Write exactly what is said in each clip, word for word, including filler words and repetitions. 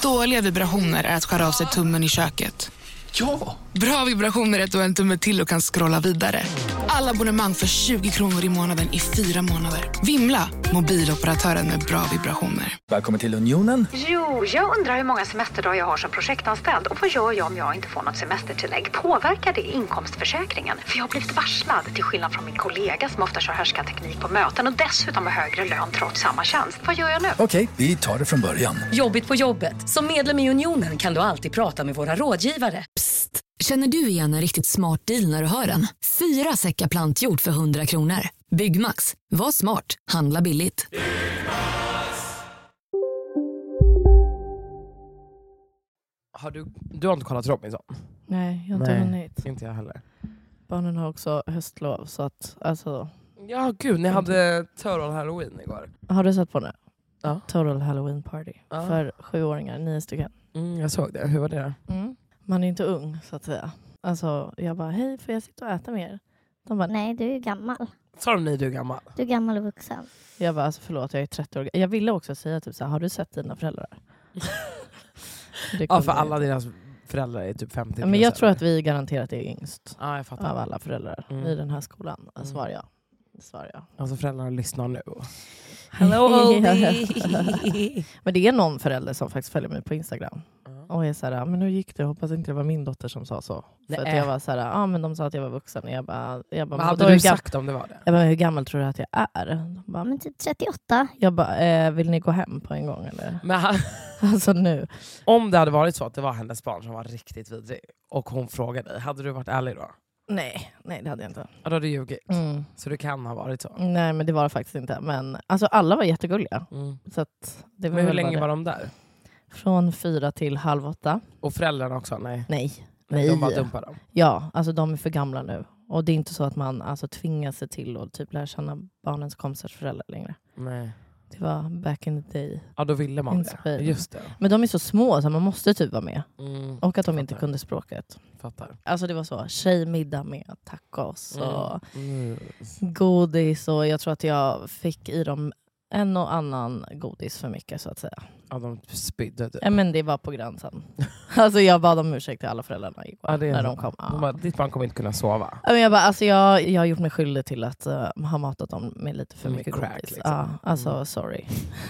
Dåliga vibrationer är att skära av sig tummen i köket. Ja! Bra vibrationer är att du har en tumme till och kan scrolla vidare. Alla abonnemang för tjugo kronor i månaden i fyra månader. Vimla, mobiloperatören med bra vibrationer. Välkommen till Unionen. Jo, jag undrar hur många semesterdagar jag har som projektanställd. Och vad gör jag om jag inte får något semestertillägg? Påverkar det inkomstförsäkringen? För jag har blivit varslad, till skillnad från min kollega som ofta kör härskarteknik på möten. Och dessutom har högre lön trots samma tjänst. Vad gör jag nu? Okej, vi tar det från början. Jobbigt på jobbet. Som medlem i Unionen kan du alltid prata med våra rådgivare. Psst! Känner du igen en riktigt smart deal när du hör den? Fyra säckar plantjord för hundra kronor. Byggmax. Var smart. Handla billigt. Har du, du har inte kollat Robinson? Nej, jag har inte Nej, hunnit. Inte jag heller. Barnen har också höstlov, så att alltså... Ja, gud, ni hade Total Halloween igår. Har du sett på det? Ja. Total Halloween Party. Ja. För sjuåringar, nio stycken. Mm, jag såg det. Hur var det då? Mm. Man är inte ung, så att säga. Alltså, jag bara, hej, får jag sitta och äta med er? De bara, Nej, du är gammal. Sa de nej, du är gammal? Du är gammal och vuxen. jag bara, alltså förlåt, jag är trettio år. Jag ville också säga typ så här, har du sett dina föräldrar? Ja, för alla deras föräldrar är typ femtio. Men jag tror att vi garanterat är yngst. Ja, jag fattar. Av alla föräldrar Mm. i den här skolan. Mm. Svar jag. Svar jag. Alltså föräldrarna lyssnar nu. Hello, men det är någon förälder som faktiskt följer mig på Instagram. Mm. Och är så här, men hur gick det? Jag hoppas inte det var min dotter som sa så. Nej. För att jag var så här, ja ah, men de sa att jag var vuxen. Och jag bara, jag bara, Vad hade då du hur gam- sagt om det var det? Jag bara, hur gammal tror du att jag är? De bara, Men typ trettioåtta. jag bara, eh, vill ni gå hem på en gång eller? Men han, Alltså nu. om det hade varit så att det var hennes barn som var riktigt vidrig och hon frågade dig, hade du varit ärlig då? Nej, nej det hade jag inte. Ja, då hade du ljugit. Mm. Så det kan ha varit så. Nej, men det var det faktiskt inte. Men alltså alla var jättegulliga. Mm. Så att det var Men hur väl länge bara var det. de där? Från fyra till halv åtta. Och föräldrarna också? Nej. Nej. Nej. Nej. De bara dumpade dem. Ja, alltså de är för gamla nu. Och det är inte så att man alltså tvingar sig till och typ lära känna barnens kompisars föräldrar längre. Nej. Det var back in the day. Ja, då ville man det. Inspiration. Just det. Men de är så små så man måste typ vara med. Mm. Och att de inte Fattar. kunde språket. Fattar. Alltså det var så, tjejmiddag med tacos och Mm. godis. Och jag tror att jag fick i dem en och annan godis för mycket så att säga. Ja, de spydde typ. Ja, men det var på gränsen. Alltså jag bad om ursäkt till alla föräldrarna igår Ja, det är när så. de kom. De Ja. bara, ditt barn kommer inte kunna sova. Ja, men jag, bara, alltså jag, jag har gjort mig skyldig till att uh, ha matat dem med lite för Med mycket crack, godis. liksom. Ja, alltså Mm. sorry.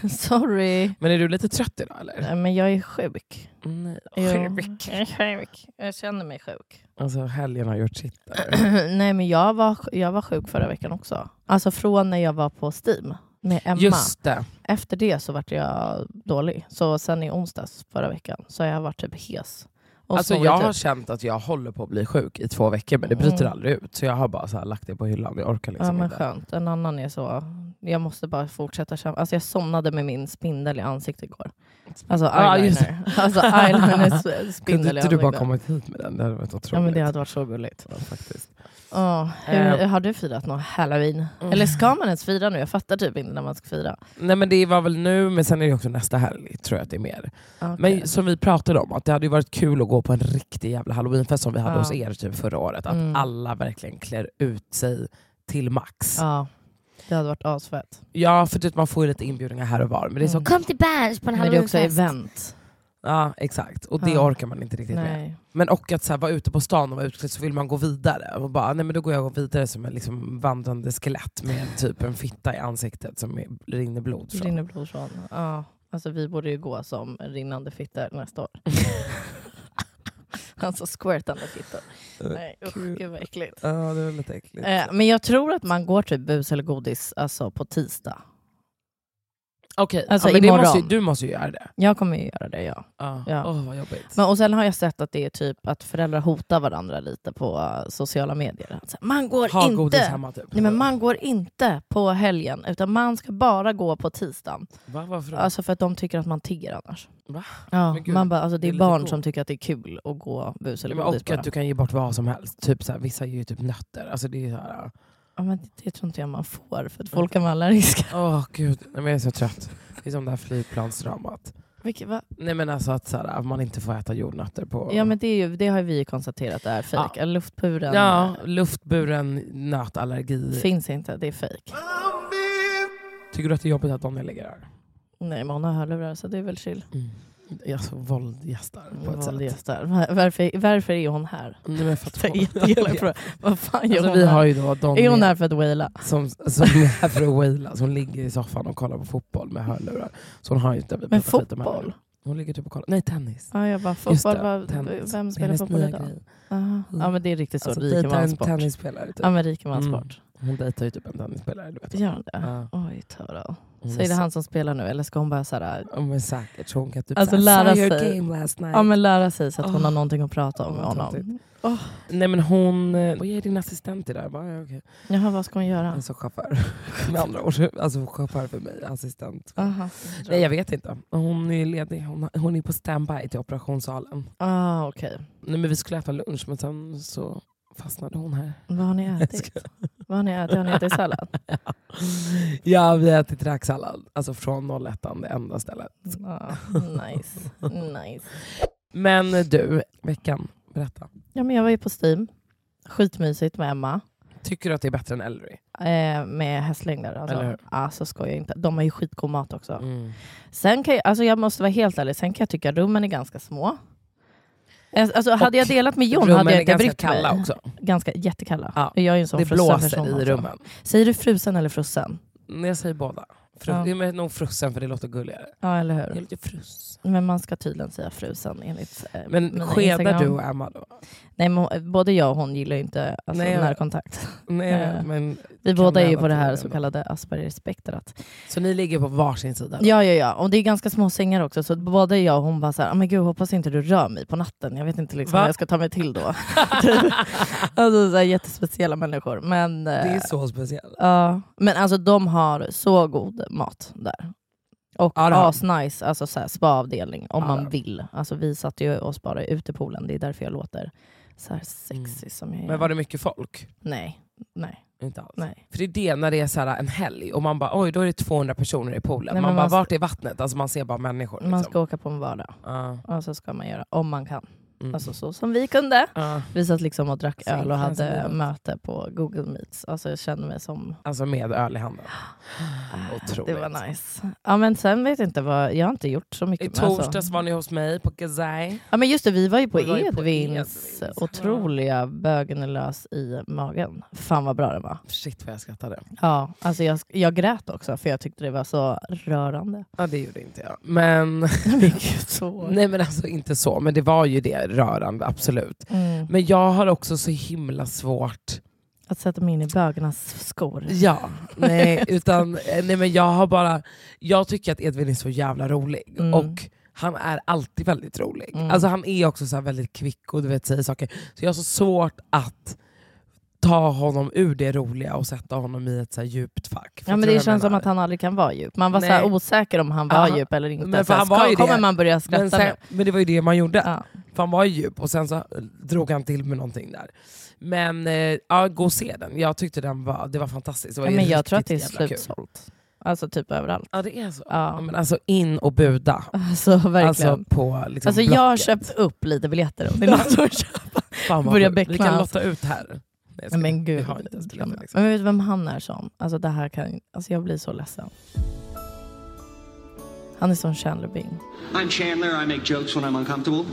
sorry. Men är du lite trött idag eller? Ja, men jag är sjuk. Nej. Jo, Sjuk. jag är sjuk. Jag känner mig sjuk. Alltså helgen har gjort sitt där. Nej, men jag var, jag var sjuk förra veckan också. Alltså från när jag var på Steam med Emma. Just det. Efter det så vart jag dålig. Så sen i onsdags förra veckan så har jag varit typ hes. Och Alltså sovit jag typ. har känt att jag håller på att bli sjuk i två veckor men det bryter Mm. aldrig ut. Så jag har bara så här lagt det på hyllan. Jag orkar liksom Ja, men inte. skönt. En annan är så. Jag måste bara fortsätta kämpa. Alltså jag somnade med min spindel i ansiktet igår. Alltså Ja, just eyeliner. Alltså eyeliner Kunde spindel i inte du bara ansiktet. kommit hit med den? Det hade varit otroligt. Ja, men det hade varit så gulligt. Ja, faktiskt. Oh, hur, Eh. har du firat någon Halloween? Mm. Eller ska man ens fira nu? Jag fattar typ inte när man ska fira. Nej men det var väl nu, men sen är det också nästa helg tror jag att det är mer. Okay. Men som vi pratade om, att det hade ju varit kul att gå på en riktig jävla halloweenfest som vi hade Ja. hos er typ förra året. Att Mm. alla verkligen klär ut sig till max. Ja, Ja, det hade varit asfett. för typ man får ju lite inbjudningar här och var. Men det är så... Mm. Kom till Berns på en Men det är också halloweenfest. event. Ja, exakt. Och det Ja. orkar man inte riktigt med. Nej. Men och att så här, vara ute på stan och vara utklädd så vill man gå vidare. Och bara, nej men då går jag vidare som en liksom vandrande skelett med typ en fitta i ansiktet som är, rinner blod Det från. rinner blod från. Ja. Alltså vi borde ju gå som rinnande fittor nästa år. Alltså squirtande fittor. Nej, usch, Kul. gud vad äckligt. Ja, det är lite äckligt. Eh, men jag tror att man går typ bus eller godis alltså på tisdag. Okej, alltså ja, men det imorgon. måste ju, du måste ju göra det. Jag kommer ju göra det, ja. Ja. Ja. Åh, vad jobbigt. Men, och sen har jag sett att det är typ att föräldrar hotar varandra lite på uh, sociala medier. Så här, man går Ha godis inte. hemma typ. Nej, men man går inte på helgen utan man ska bara gå på tisdagen. Va, varför då? Alltså för att de tycker att man tigger annars. Va? Ja, Men gud, man bara, alltså det det är är lite barn god. som tycker att det är kul att gå bus eller Men godis och bara. att du kan ge bort vad som helst. Typ så här, vissa ger ju typ nötter. Alltså det är så här. Ja, men det, det tror inte jag man får för att folk kan vara allergiska. Åh oh, gud, nej, men jag är så trött. Det är som det här flygplansdramat. Vilket, va? Nej men alltså att, så här, att man inte får äta jordnötter på... Ja, men det, är ju, det har vi ju konstaterat är fejk. Ja. Luftburen Ja, luftburen nötallergi. finns inte, det är fejk. Tycker du att det är jobbigt att de ligger där? Nej, men hon har hörlurar så det är väl chill. Mm. Alltså våldgästar på ett Våldgästar. Var, varför, varför är hon här? Nej, men för att För jättegärna, vad fan gör alltså, hon vi här? har ju då de Är hon här för att waila? Som, som är här för att waila. Som ligger i soffan och kollar på fotboll med hörlurar. Så hon har ju inte... Men fotboll? Hon ligger typ och kollar. Nej, tennis. Ja, jag bara, fotboll, var, vem spelar fotboll idag? Mm. Ja, men det är riktigt så. Alltså, rikemansport. En tennisspelare. Typ. Ja, men rikemansport. Mm. Hon dejtar ju typ en tennisspelare. Du vet. Gör hon det? Ja. Oj, Tara. Så är det han som spelar nu? Eller ska hon bara såhär... Ja, men säkert. Så hon kan typ alltså, såhär, lära your sig. game last night. Ja, men lära sig så att hon oh. har någonting att prata om med oh, honom. Oh. Nej, men hon... Vad är din assistent idag? Jag bara, ja, okay. Jaha, vad ska hon göra? Alltså chaufför. Med andra ord. Alltså chaufför för mig. Assistent. Aha, Nej, jag vet inte. Hon är ledig. Hon, hon är på standby till operationssalen. Ah, okej. Okay. Nej, men vi skulle äta lunch, men sen så fastnade hon här. Vad har ni ätit? Vad har ni ätit? Har ni ätit sallad? Ja, vi har ätit räksallad. Alltså från noll ett, det enda stället. Ah, nice. nice. Men du, veckan, berätta. Ja, men jag var ju på Steam. Skitmysigt med Emma. Tycker du att det är bättre än Ellery? Eh, med hästlängder. Alltså. Alltså, ska jag inte. De har ju skitgod mat också. Mm. Sen kan jag, alltså jag måste vara helt ärlig. Sen kan jag tycka att rummen är ganska små. Alltså, hade jag delat med John hade jag inte brytt mig. Kalla också. Ganska jättekalla. Ja. Jag är en sån det blåser i rummen. Säger du frusen eller frussen? Jag säger båda. Fru- ja. Det är nog frusen för det låter gulligare. Ja, eller hur? Jag är lite frus. Men man ska tydligen säga frusen enligt eh, men skedar du och Emma då? Nej, men både jag och hon gillar ju inte alltså, Nej, närkontakt. Nej, men vi båda är ju på det här så kallade Asperger-spektrat. Så ni ligger på varsin sida? Då? Ja, ja, ja. Och det är ganska små sängar också. Så både jag och hon bara så här, men gud, hoppas inte du rör mig på natten. Jag vet inte liksom vad jag ska ta mig till då. Alltså så här, jättespeciella människor. Men, det är så speciellt. Ja, men alltså de har så god mat där. Och ja, asnice, alltså så här, spa-avdelning om ja, man vill. Alltså vi satt ju och sparade ute i poolen. Det är därför jag låter så här sexy mm. som jag är. Men var det mycket folk? Nej, nej. Inte alls. Nej. För det är det när det är så här en helg och man bara, oj då är det tvåhundra personer i poolen. Nej, man bara, man vart är vattnet? Alltså man ser bara människor. Liksom. Man ska åka på en vardag. Uh. Och så ska man göra, om man kan. Mm. Alltså så som vi kunde. Uh. Vi satt liksom och drack så öl och hade möte på Google Meets. Alltså jag kände mig som... Alltså med öl i handen. Otroligt. Det var nice. Ja, men sen vet jag inte vad... Jag har inte gjort så mycket. I torsdags alltså. Var ni hos mig på Gazai. Ja, men just det, vi var ju på vi Edvins, på Edvins otroliga bögenlös i magen. Fan vad bra det var. Shit vad jag skrattade. Ja, alltså jag, jag grät också för jag tyckte det var så rörande. Ja, det gjorde inte jag. Men... så. Nej, men alltså inte så. Men det var ju det rörande, absolut. Mm. Men jag har också så himla svårt att sätta mig in i bögarnas skor. Ja, nej, utan nej, men jag har bara jag tycker att Edvin är så jävla rolig mm. och han är alltid väldigt rolig. Mm. Alltså han är också så här väldigt kvick och du vet säger saker. Så jag har så svårt att ta honom ur det roliga och sätta honom i ett så här djupt fack. Ja, men det känns som att han aldrig kan vara djup. Man var så här osäker om han var Aha. djup eller inte. Men för han var ju kommer det. Man börja skratta men, sen, men det var ju det man gjorde. Ja. För han var ju djup och sen så drog han till med någonting där. Men eh, ja, gå och se den. Jag tyckte den var, det var fantastiskt. Det var ja, men jag tror att det är slutsålt. Alltså typ överallt. Ja, det är så. Ja. Ja, men alltså in och buda. Alltså verkligen. Alltså, på, liksom, alltså jag har köpt upp lite biljetter. Och det är något som Fan, börja vi kan lotta ut här. Nej, ska, men gud. Har inte biljetter, liksom. Men vet du vem han är som? Alltså det här kan, alltså jag blir så ledsen. Han är som Chandler Bing. I'm Chandler, I make jokes when I'm uncomfortable.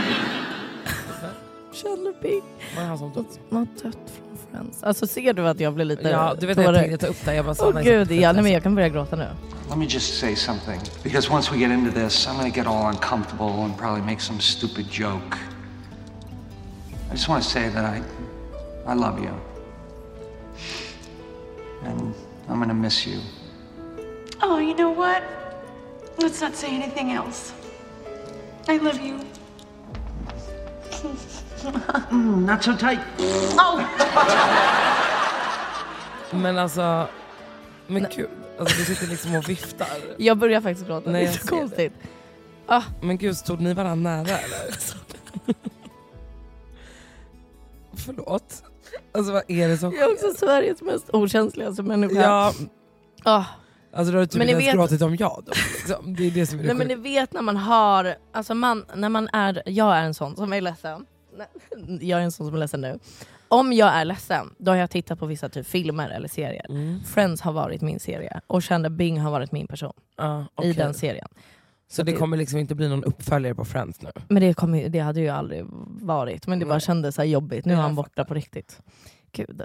Chandler Bing. Vad är han som dött? Något dött från Friends. Alltså ser du att jag blir lite... Ja, du vet att jag tänkte ta upp det. Jag bara Åh oh, gud, ja, nej, men jag kan börja gråta nu. Let me just say something. Because once we get into this, I'm gonna get all uncomfortable and probably make some stupid joke. I just want to say that I... I love you. And I'm gonna miss you. Oh, you know what? Let's not say anything else. I love you. mm, not so tight. Oh. Men alltså... Men gud, alltså, du sitter liksom och viftar. Jag börjar faktiskt gråta. Nej, det är så konstigt. Ah. Men gud, stod ni varandra nära eller? Förlåt. Alltså vad är det som Jag är också Sveriges mest okänsligaste människa. Ja. Ah. Alltså du har typ inte ens vet... gråtit om jag då. Liksom. Det är det som är det. Nej, men ni vet när man har... Alltså man, när man är... Jag är en sån som är ledsen. Jag är en sån som är ledsen nu. Om jag är ledsen, då har jag tittat på vissa typ filmer eller serier. Mm. Friends har varit min serie. Och Chandler Bing har varit min person. Uh, okay. I den serien. Så det kommer liksom inte bli någon uppföljare på Friends nu? Men det, kommer, det hade ju aldrig varit. Men det bara kändes så här jobbigt. Nu är han borta på riktigt. Gud.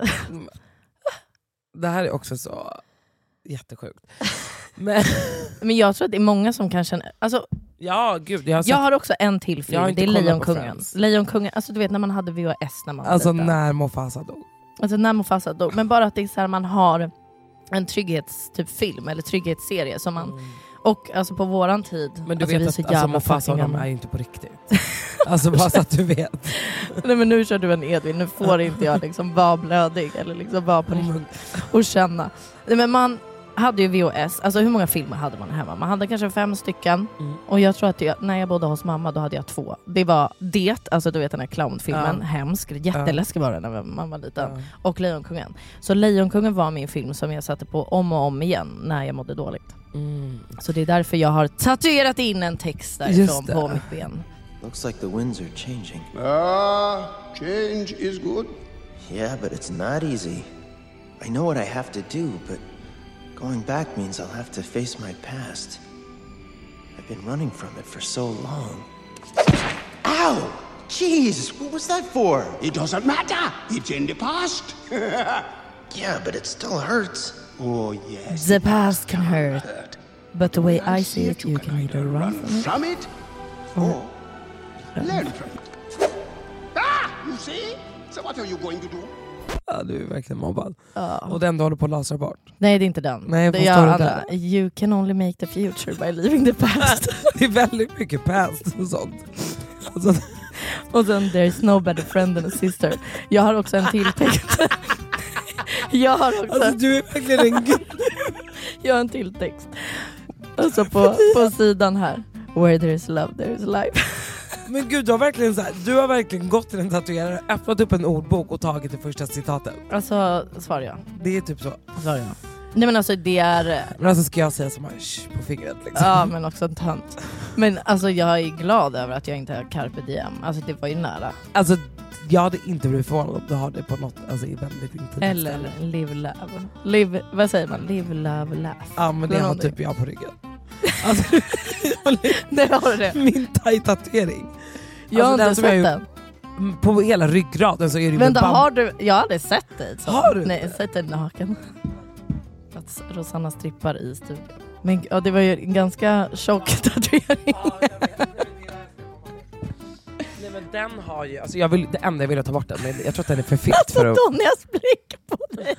Det här är också så jättesjukt. Men, men jag tror att det är många som kan känna... Alltså, ja, gud. Jag har, jag har också en till film. Det är Lejonkungen. Lejonkungen, alltså du vet när man hade V H S när man Alltså var när Mufasa dog. Alltså när Mufasa dog. Men bara att det är så här, man har en trygghetstyp film eller trygghetsserie som man... Mm. Och alltså på våran tid... Men du alltså, vet att alltså, Mufasa och de är ju inte på riktigt. Alltså bara så att du vet. Nej men nu kör du en Edvin. Nu får inte jag liksom vara blödig eller liksom vara på riktigt och känna. Nej, men man hade ju V H S. Alltså hur många filmer hade man hemma? Man hade kanske fem stycken. Mm. Och jag tror att jag, när jag bodde hos mamma då hade jag två. Det var Det, alltså du vet den här clownfilmen. Ja. Hemsk, jätteläskig var den när man var liten. Ja. Och Lejonkungen. Så Lejonkungen var min film som jag satte på om och om igen när jag mådde dåligt. Mm. Så det är därför jag har tatuerat in en text därifrån på mitt ben. Looks like the winds are changing. Ah, change is good. Yeah, but it's not easy. I know what I have to do, but going back means I'll have to face my past. I've been running from it for so long. Ow! Jeez, what was that for? It doesn't matter. It's in the past. Yeah, but it still hurts. Oh, yes. The past can hurt. But the way I see it, you can either run from it. From it? Or learn from it. Ah, you see? So what are you going to do? Ja, du är verkligen mobbad. Ja. Och den du håller på att lasra bort. Nej, det är inte den. Nej, det är andra. You can only make the future by leaving the past. Det är väldigt mycket past och sånt. Och, så... och sen there's no better friend than a sister. Jag har också en till text. Jag har också... Alltså du är verkligen en gud. Jag har en till text. Alltså på, på sidan här. Where there is love, there is life. Men gud, du har verkligen så här, du har verkligen gått till en tatuerare, öppnat upp en ordbok och tagit det första citatet. Alltså, svarar jag. Det är typ så. Svarar jag. Nej men alltså det är... Men alltså ska jag säga som här på fingret liksom. Ja men också en tönt. Men alltså jag är glad över att jag inte har carpe diem. Alltså det var ju nära. Alltså jag hade inte blivit förvånad om du har det på något, alltså i väldigt intimt eller ställe. Live love. Live, vad säger man? Live love laugh. Ja men det, det har typ jag på ryggen. Alltså, det har det. Min thai-tatuering. Jag har alltså, inte sett den. På hela ryggraden så är det. Men då har du, jag hade sett dig. Så. Har du? Nej, jag har sett dig naken. Att Rosanna strippar i studion. Men ja, det var ju en ganska tjock tatuering. Nej men den har ju, alltså jag vill, det enda jag ville ta bort den, men jag tror att den är för fet alltså, för att... Donjas blick på dig.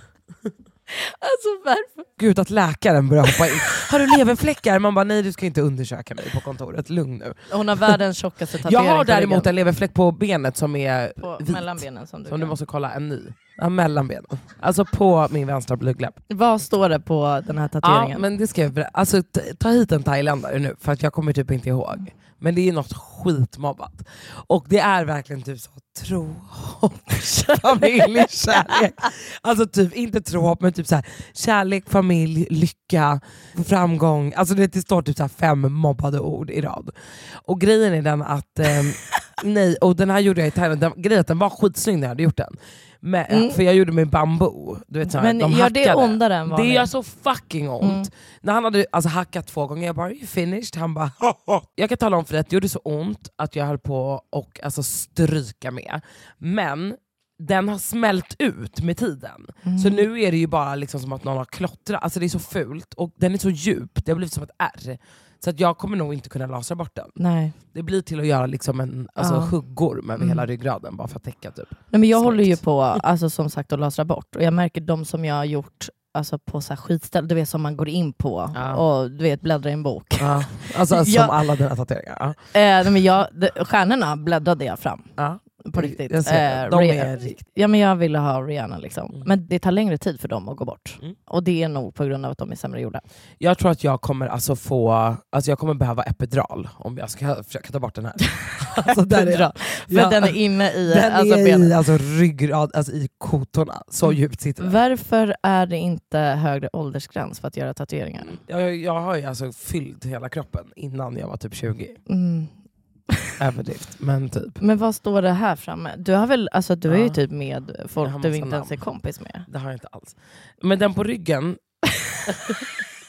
Alltså varför? Gud, att läkaren börjar hoppa in. Har du leverfläckar? Man bara, nej du ska inte undersöka mig på kontoret. Lugn nu. Hon har världens tjockaste tatuering. Jag har däremot en leverfläck på benet som är på vit. Mellanbenen som du Som kan. du måste kolla en ny. Ja, mellanbenen. Alltså på min vänstra blygdläpp. Vad står det på den här tatueringen? Ja, men det ska jag alltså ta hit en thailändare nu för att jag kommer typ inte ihåg. Men det är något skitmobbat. Och det är verkligen typ så tro, hopp, familj, kärlek. Alltså typ inte tro, hopp, men typ så här kärlek, familj, lycka, framgång. Alltså det står typ så här fem mobbade ord i rad. Och grejen är den att eh, nej, och den här gjorde jag i Thailand. Den, grejen att den var skitsnygg när jag hade gjort den. Men, mm. För jag gjorde med bambu. Du vet, så här, men de gör det ondare än vad det gör så fucking ont. Mm. När han hade alltså, hackat två gånger, jag bara, you finished? Han bara, jag kan tala om för dig att det gjorde så ont att jag höll på och alltså, stryka med. Men den har smält ut med tiden. Mm. Så nu är det ju bara liksom som att någon har klottrat. Alltså det är så fult och den är så djup. Det har blivit som ett ärr. Så att jag kommer nog inte kunna lasra bort den. Nej. Det blir till att göra liksom en alltså, ja. huggorm över mm. hela ryggraden bara för att täcka typ. Nej, men jag Slut. håller ju på alltså, som sagt att lasra bort. Och jag märker de som jag har gjort alltså, på så här skitställ, du vet som man går in på ja. och du vet bläddrar i en bok. Ja. Alltså, alltså jag, som alla dina tatueringar. Ja. Eh, men jag, de, stjärnorna bläddrade jag fram. Ja. På riktigt. Jag ser, eh, de är riktigt. Ja, men jag ville ha Rihanna liksom. Mm. Men det tar längre tid för dem att gå bort. Mm. Och det är nog på grund av att de är sämre gjorda. Jag tror att jag kommer alltså få alltså jag kommer behöva epidural om jag ska försöka ta bort den här. Alltså där är, för ja, den är inne i den alltså, är benet. i alltså ryggrad, alltså i kotorna. Så mm. djupt sitter den. Varför är det inte högre åldersgräns för att göra tatueringar? Jag, jag har ju alltså fyllt hela kroppen innan jag var typ tjugo. Mm. Överdrift, men typ. Men vad står det här framme? Du har väl, alltså du ja. är ju typ med folk du inte namn. ens är kompis med. Det har jag inte alls. Men den på ryggen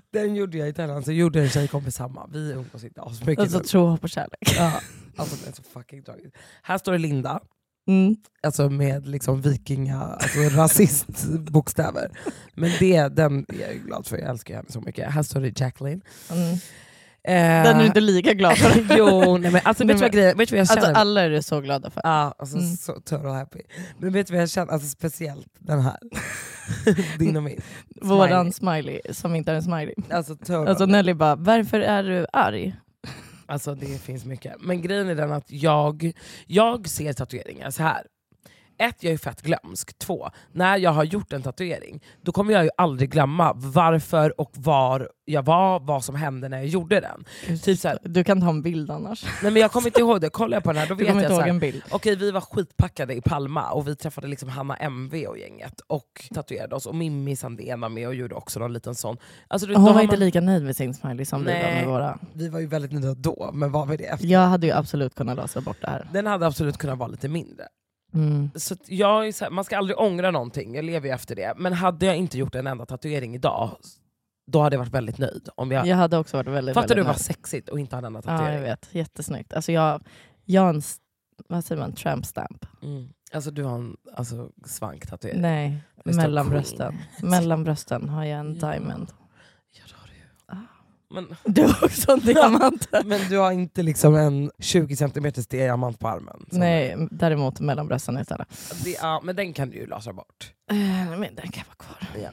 Den gjorde jag i Thailand, så gjorde en tjejkompis samma. Vi umgås inte asmycket. Alltså tro, hopp och kärlek. Ja, alltså det är så fucking tragiskt. Här står det Linda. Mm. Alltså med liksom vikinga, alltså rasistbokstäver. Men det, den är jag glad för, jag älskar henne så mycket. Här står det Jacqueline. Mm. Eh, Den är du inte lika glad för. jo, nej men alltså vet du vad grejen, vet du vad jag känner? Alltså alla är du så glada för. Ja, alltså Mm. så total happy. Men vet du vad jag känner, alltså speciellt den här. Din och min. Våran smiley som inte är en smiley. Alltså, total. Alltså Nelly bara, varför är du arg? Alltså det finns mycket. Men grejen är den att jag, jag ser tatueringar så här. Ett, jag är fett glömsk. Två, när jag har gjort en tatuering, då kommer jag ju aldrig glömma varför och var jag var, vad som hände när jag gjorde den. Typ så här, du kan ta en bild annars. Nej men jag kommer inte ihåg det, kollar jag på den här då Du vet kommer jag inte så ihåg här, en bild. okej vi var skitpackade i Palma och vi träffade liksom Hanna M V och gänget och tatuerade oss och Mimmi Sandén var med och gjorde också någon liten sån. Alltså, Hon var man... inte lika nöjd med sin smiley som Nej, vi var med våra. Vi var ju väldigt nöjda då, men vad var det efter? Jag hade ju absolut kunnat lösa bort det här. Den hade absolut kunnat vara lite mindre. Mm. Så jag är så här, man ska aldrig ångra någonting, jag lever ju efter det. Men hade jag inte gjort en enda tatuering idag, då hade jag varit väldigt nöjd. Om jag... jag hade också varit väldigt, Fattar väldigt du vad nöjd. sexigt och inte hade en enda tatuering? Ja, jag vet. Jättesnyggt. Alltså jag, jag har en, vad säger man, tramp stamp. Mm. Alltså du har en alltså, svanktatuering? Nej, Det står mellan queen. brösten. Mellan brösten har jag en diamond. Ja, det har du ju. Men... Du har också en diamant. Men du har inte liksom en tjugo centimeter diamant på armen? Nej, däremot mellan brösten istället. Det, ja, men den kan du ju lasra bort. Uh, men den kan vara kvar. Ja.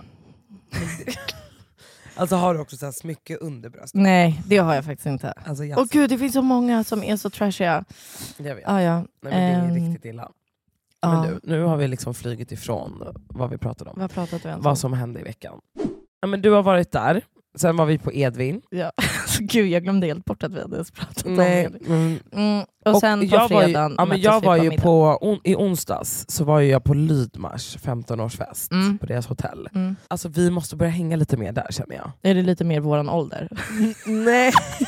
Alltså har du också så här smycke under bröstet? Nej, det har jag faktiskt inte. Åh Alltså, oh, gud, det finns så många som är så trashiga. Jag vet. Ah, ja. Nej, men det är um, riktigt illa. Ja. Men du, nu har vi liksom flugit ifrån vad vi pratade om. Vad pratade vi om? Vad som hände i veckan. Ja, men du har varit där. Sen var vi på Edvin. Ja. Gud, jag glömde helt bort att vi hade pratat Nej, om det. mm. Mm. Och sen på jag var ju, fredagen ja, men möttes jag vi var på ju middag. på on, I onsdags så var ju jag på Lydmars femton-årsfest Mm. på deras hotell. Mm. Alltså vi måste börja hänga lite mer där känner jag. Är det lite mer våran ålder? Nej.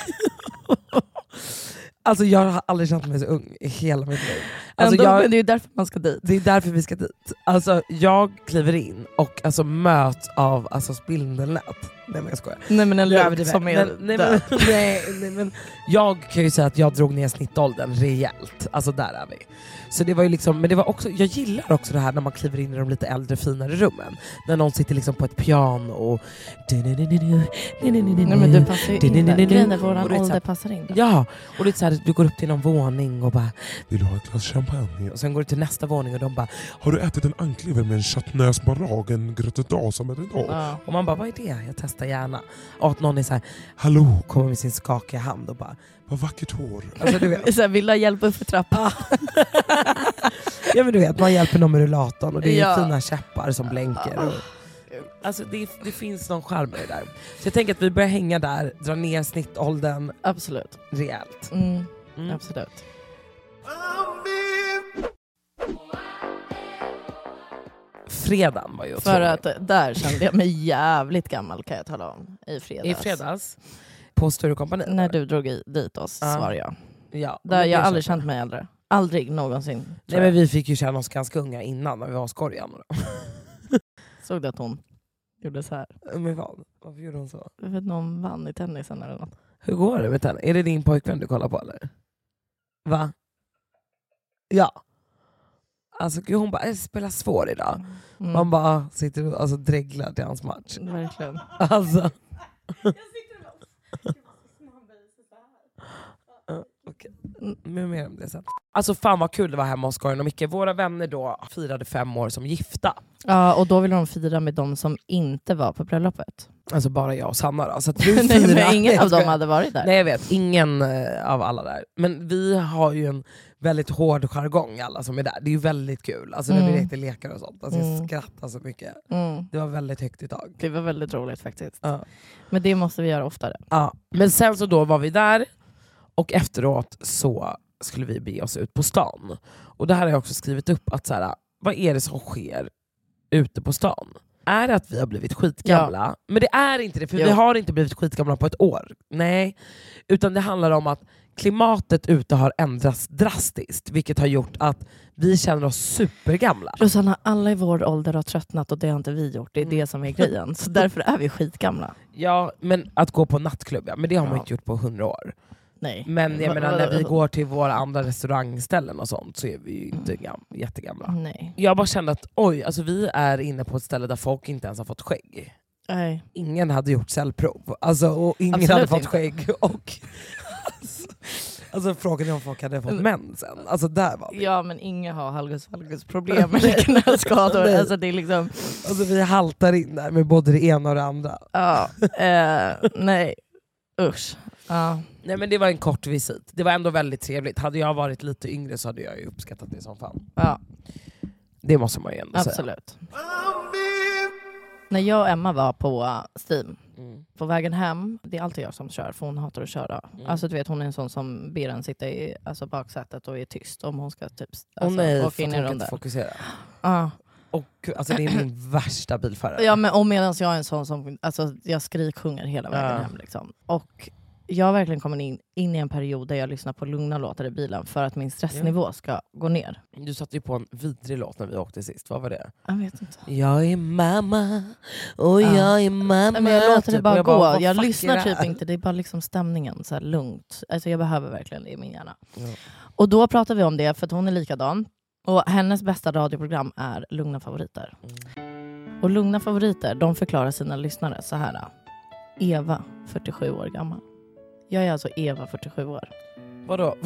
Alltså jag har aldrig känt mig så ung i hela mitt liv. Alltså Ändå, jag, men det är ju därför man ska dit. det är därför vi ska dit. Alltså jag kliver in och alltså möts av alltså spindelnät. Nej men jag skojar. Nej men en Nu look överdriver jag. som är men, nej, där. men, nej, nej, men jag kan ju säga att jag drog ner snittåldern rejält. Alltså där är vi. Så det var ju liksom, men det var också, jag gillar också det här när man kliver in i de lite äldre finare rummen. När någon sitter liksom på ett piano och... Nej men du passar ju in där. Grejen är våran Och det är så ålder här- passar in där. Ja, och det är så här, du går upp till någon våning och bara... Vill du ha ett glas champagne? Och sen går du till nästa våning och de bara... Har du ätit en anklever med en chateauneuf barrage, en grötedasa med idag? Ja. Och man bara, vad är det? Jag testar gärna. Och att någon är så här, Hallå, kommer med sin skakiga hand och bara... vad vackert hår. Alltså, du vet. Så här, vill du ha hjälp upp för trappan? Ja men du vet, man hjälper någon med rullatorn och det är Ja. fina käppar som blänker. Och, alltså det, det finns någon charm i det där. Så jag tänker att vi börjar hänga där, dra ner snittåldern Absolut. rejält. Mm. Mm. Absolut. Fredagen var ju otrolig. För att där kände jag mig jävligt gammal kan jag tala om. I fredags. I fredags, på Större kompani. När du drog i, dit oss Ja. var jag. Ja, Där men jag det aldrig köper känt mig äldre. Aldrig någonsin. tror Nej men jag. vi fick ju känna oss ganska unga innan när vi var hos Korjan. Såg du att hon gjorde så här? Men vad? Varför gjorde hon så? Jag vet inte, hon vann i tennisen eller något. Hur går det med henne? Är det din pojkvän du kollar på eller? Va? Ja. Alltså gud, hon bara, jag spelar svår idag. Mm. Man bara sitter och alltså, dreglar till hans match. Verkligen. Alltså. Ja, okej. Men mer om det sen. Alltså fan vad kul det var hemma hos Karin och Micke. Våra vänner då firade fem år som gifta. Ja, och då ville de fira med de som inte var på bröllopet. Alltså bara jag och Sanna då. Så att vi Nej, firar. men ingen Nej, av jag dem skojar. hade varit där. Nej jag vet, ingen eh, av alla där. Men vi har ju en väldigt hård jargong alla som är där. Det är ju väldigt kul. Alltså när vi Mm. lekte lekar och sånt. Alltså Mm. jag skrattar så mycket. Mm. Det var väldigt högt i tag. Det var väldigt roligt faktiskt. Ja. Men det måste vi göra oftare. Ja. Men sen så då var vi där och efteråt så skulle vi be oss ut på stan. Och det här har jag också skrivit upp att så här, vad är det som sker ute på stan? Är det att vi har blivit skitgamla? Men det är inte det, för Jo. vi har inte blivit skitgamla på ett år. Nej, utan det handlar om att klimatet ute har ändrats drastiskt, vilket har gjort att vi känner oss supergamla. Rosanna, alla i vår ålder har tröttnat och det har inte vi gjort. Det är Mm. det som är grejen. Så därför är vi skitgamla. Ja, men att gå på nattklubb, ja, men det har man Ja. inte gjort på hundra år. Nej. Men jag Va- menar, va- när vi va- går till våra andra restaurangställen och sånt så är vi ju inte gam- jättegamla. Nej. Jag bara kände att oj, alltså vi är inne på ett ställe där folk inte ens har fått skägg. Nej. Ingen hade gjort cellprov. Alltså, och ingen Absolut hade fått inte. skägg. Och, alltså, alltså frågan är om folk hade fått mensen. Alltså där var vi. Ja, men inga har halgus valgus problem med knäskador. Nej. Alltså det är liksom... Alltså vi haltar in där med både det ena och det andra. Ja, eh, nej. Usch. Ja. Nej, men det var en kort visit. Det var ändå väldigt trevligt. Hade jag varit lite yngre så hade jag ju uppskattat det som fan. Ja. Det måste man ju ändå säga. Absolut. När jag och Emma var på uh, Steam, Mm. på vägen hem, det är alltid jag som kör för hon hatar att köra. Mm. Alltså du vet, hon är en sån som ber en sitta i alltså, baksätet och är tyst om hon ska typ Åh alltså, nej, åka för in att i hon kan runden. inte fokusera. Ja. Och, alltså, det är min värsta bilförare. Ja, men och medan jag är en sån som alltså, jag skriksjunger hela vägen Ja. hem. Liksom. Och jag har verkligen kommit in, in i en period där jag lyssnar på lugna låtar i bilen för att min stressnivå ska gå ner. Du satte ju på en vidrig låt när vi åkte sist. Vad var det? Jag vet inte. Jag är mamma och Ja. jag är mamma. Men jag låter det Typ. bara Och gå. vad Jag fuck är lyssnar det typ här? inte. Det är bara liksom stämningen. Så här lugnt. Alltså jag behöver verkligen det i min hjärna. Ja. Och då pratar vi om det för att hon är likadan. Och hennes bästa radioprogram är Lugna favoriter. Mm. Och Lugna favoriter, de förklarar sina lyssnare så här. Eva, fyrtiosju år gammal. Jag är alltså Eva, fyrtiosju år. Vadå?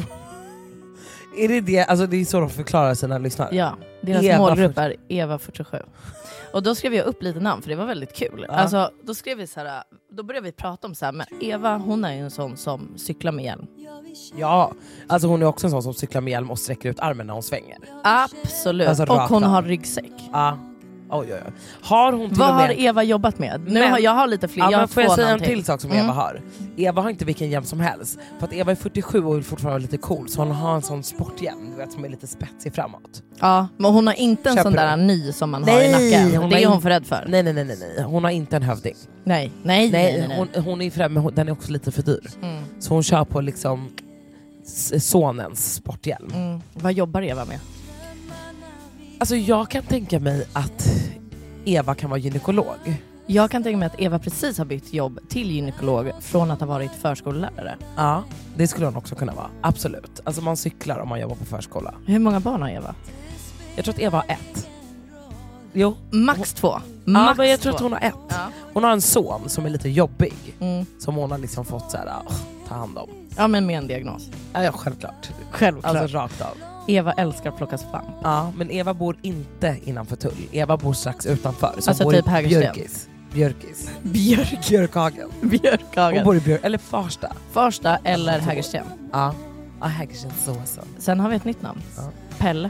Är det det? Alltså det är så de förklarar sina lyssnare? Ja, deras Eva målgrupp fyrtio är Eva, fyrtiosju. Och då skrev jag upp lite namn för det var väldigt kul. Ja. Alltså, då skrev vi så här, då började vi prata om så här, men Eva hon är ju en sån som cyklar med hjälm. Ja, alltså hon är också en sån som cyklar med hjälm och sträcker ut armen när hon svänger. Absolut. Alltså, och rakt hon av. har ryggsäck. Ja. Oj, oj, oj. Har hon till Vad och med... har Eva jobbat med? Nu Men- har, jag har lite fler. Ja, jag har men får jag två säga en namn till sak som Mm. Eva har? Eva har inte vilken hjälm som helst. För att Eva är fyrtiosju och vill fortfarande vara lite cool. Så hon har en sån sporthjälm, du vet, som är lite spetsig framåt. Ja, men hon har inte en Köper sån där du? ny som man har i nacken. hon Det har är hon in- för rädd för. Nej, nej, nej, nej, nej. Hon har inte en hövding. Nej, nej, nej, nej, nej. Hon, hon är fram, men hon, den är också lite för dyr. Mm. Så hon kör på liksom s- sonens sporthjälm. Mm. Vad jobbar Eva med? Alltså jag kan tänka mig att Eva kan vara gynekolog. Jag kan tänka mig att Eva precis har bytt jobb till gynekolog från att ha varit förskollärare. Ja, det skulle hon också kunna vara. Absolut. Alltså man cyklar om man jobbar på förskola. Hur många barn har Eva? Jag tror att Eva har ett. Jo. Max två. Ja, Max men jag tror två. att hon har ett. Ja. Hon har en son som är lite jobbig. Mm. Som hon har liksom fått så här, ah, ta hand om. Ja, men med en diagnos. Ja, ja, självklart. Självklart. Alltså rakt av. Eva älskar att plocka svamp. Ja, men Eva bor inte innanför tull. Eva bor strax utanför. Så Alltså hon bor typ i Hägersten. Björkis. Björkis. Björk. Björkhagen. Björkhagen. Hon bor i Björk, eller Farsta. Farsta eller Hägersten. Ja, ja Hägerstensåsen. Sen har vi ett nytt namn. Ja. Pelle.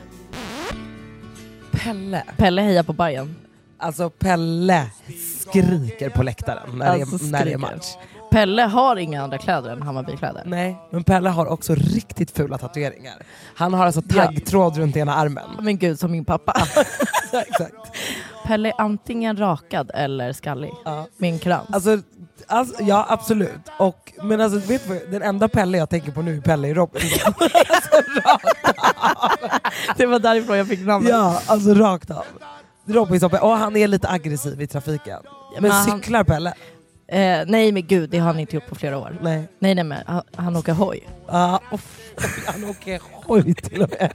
Pelle. Pelle hejar på Bayern. Alltså Pelle skriker på läktaren när, Alltså, det, är, när det är skriker. match. Pelle har inga andra kläder än Hammarbykläder. Nej, men Pelle har också riktigt fula tatueringar. Han har alltså taggtråd runt ena armen. Men gud, som min pappa. Exakt. Pelle är antingen rakad eller skallig. Ja. Med en krans. Alltså, alltså, ja absolut. Och, men alltså, vet du, vad? Den enda Pelle jag tänker på nu är Pelle i Robin. Det var därifrån jag fick namnet. Ja, alltså rakt av. Robin, och han är lite aggressiv i trafiken. Men, men han- cyklar Pelle? Eh, nej men gud, det har han inte gjort på flera år. Nej. Nej, nej men han, han åker hoj. Ja, uh, han åker hoj till och med.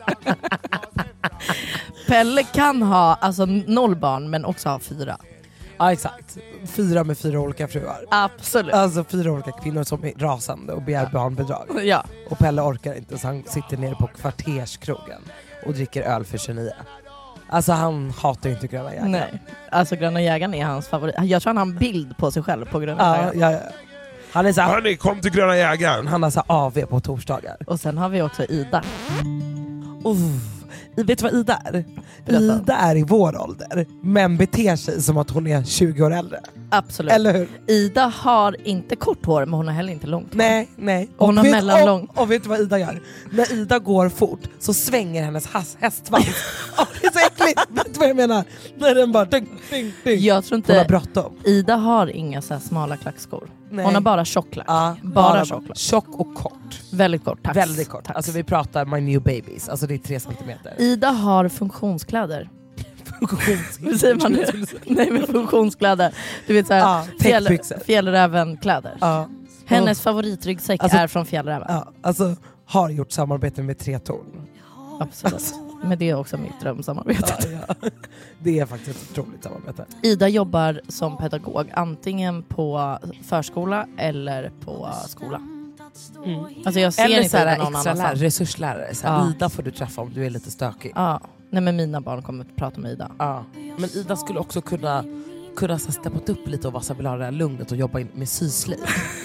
Pelle kan ha alltså noll barn men också ha fyra. Ja exakt, fyra med fyra olika fruar. Absolut. Alltså fyra olika kvinnor som är rasande och begär barnbidrag. Ja. Och Pelle orkar inte så han sitter nere på kvarterskrogen och dricker öl för tjugonio. Alltså han hatar ju inte Gröna jägaren. Nej, alltså Gröna jägaren är hans favorit. Jag tror han har en bild på sig själv på Gröna Ja, jägaren. ja, ja. Han är så här, Hörni, kom till Gröna jägaren. han har så här A V på torsdagar. Och sen har vi också Ida. Uff. Vet du vad Ida är? Berätta. Ida är i vår ålder, men beter sig som att hon är tjugo år äldre. Absolut. Eller hur? Ida har inte kort hår men hon har heller inte långt hår. Nej, nej. Och hon har vet, mellanlång. Och, och vet du vad Ida gör? När Ida går fort så svänger hennes has- hästsvans. Och det är så Vet du vad jag menar? När den bara ding, ding, ding. Jag tror inte Hon har bråttom. Ida har inga så här smala klackskor. Nej. Hon har bara tjockklack. Ja, bara bara tjockklack. Tjock och kort. Väldigt kort, tack. Väldigt kort. Alltså vi pratar my new babies. Alltså det är tre centimeter. Ida har funktionskläder. Hur säger man det? Nej, men funktionskläder. Du vet såhär, ja, fjäll, fjällrävenkläder. Ja. Hennes favoritryggsäck alltså, är från fjällräven. Ja, alltså har gjort samarbete med Tre Torn. Absolut. Alltså. Men det är också mitt drömsamarbete. Ja, ja. Det är faktiskt ett otroligt samarbete. Ida jobbar som pedagog antingen på förskola eller på skola. Mm. Alltså jag ser eller inte såhär någon extra annan lärare, resurslärare. Såhär, ja. Ida får du träffa om du är lite stökig. Ja. Nej, men mina barn kommer att prata med Ida. Ja. Men Ida skulle också kunna kunna så steppat upp lite och vara så vill ha det här lugnet och jobba in med syslöjd.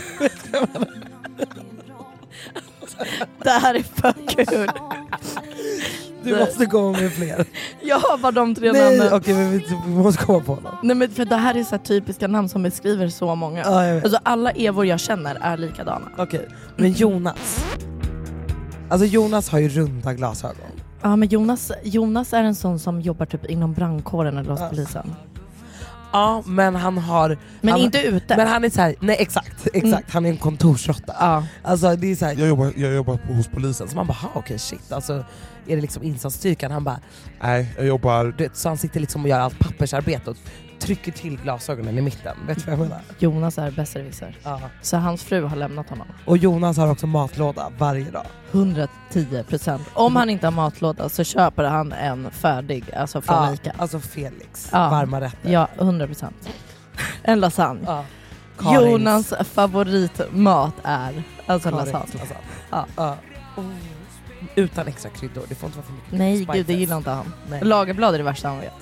Det här är för kul. Du måste komma med fler. Jag har bara de tre Nej, namnen. okej, men vi, vi måste komma på dem. Nej, men för det här är så här typiska namn som beskriver så många. Ja, jag vet. Alltså alla Evor jag känner är likadana. Okej, men Jonas. Alltså Jonas har ju runda glasögon. Ja, men Jonas, Jonas är en sån som jobbar typ inom brandkåren eller hos Ja. polisen. Ja, men han har... Men han, inte ute. Men han är så här, nej exakt, exakt. Mm. Han är en kontorsråtta. Ja. Alltså det är så här, Jag jobbar, jag jobbar på, hos polisen. så man bara, okej okay, shit. Alltså är det liksom insatsstyrkan? Han bara, nej jag jobbar... du vet, så han sitter liksom och gör allt pappersarbete och trycker till glasögonen i mitten. Vet du vad jag menar? Jonas är besserwisser. Ja. Så hans fru har lämnat honom. Och Jonas har också matlåda varje dag. hundratio procent. Om han inte har matlåda så köper han en färdig, alltså från Ja, Ica. alltså Felix, Ja. varma rätter. Ja, hundra procent. En lasagne. Ja. Jonas favoritmat är alltså lasagne. lasagne. Ja. Ja. Oh. Utan extra kryddor, det får inte vara för mycket. Nej, spices. gud, det gillar inte han. Nej. Lagerblad är det värsta han vet.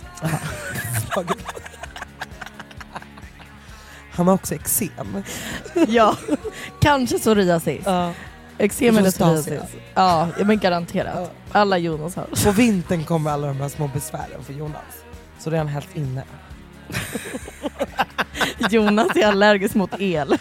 Han har också eksem. Ja, kanske psoriasis. Ja. Eksem eller Rosacea. psoriasis. Ja, men garanterat. Ja. Alla Jonas har. På vintern kommer alla de här små besvären för Jonas. Så det är han helt inne. Jonas är allergisk mot el.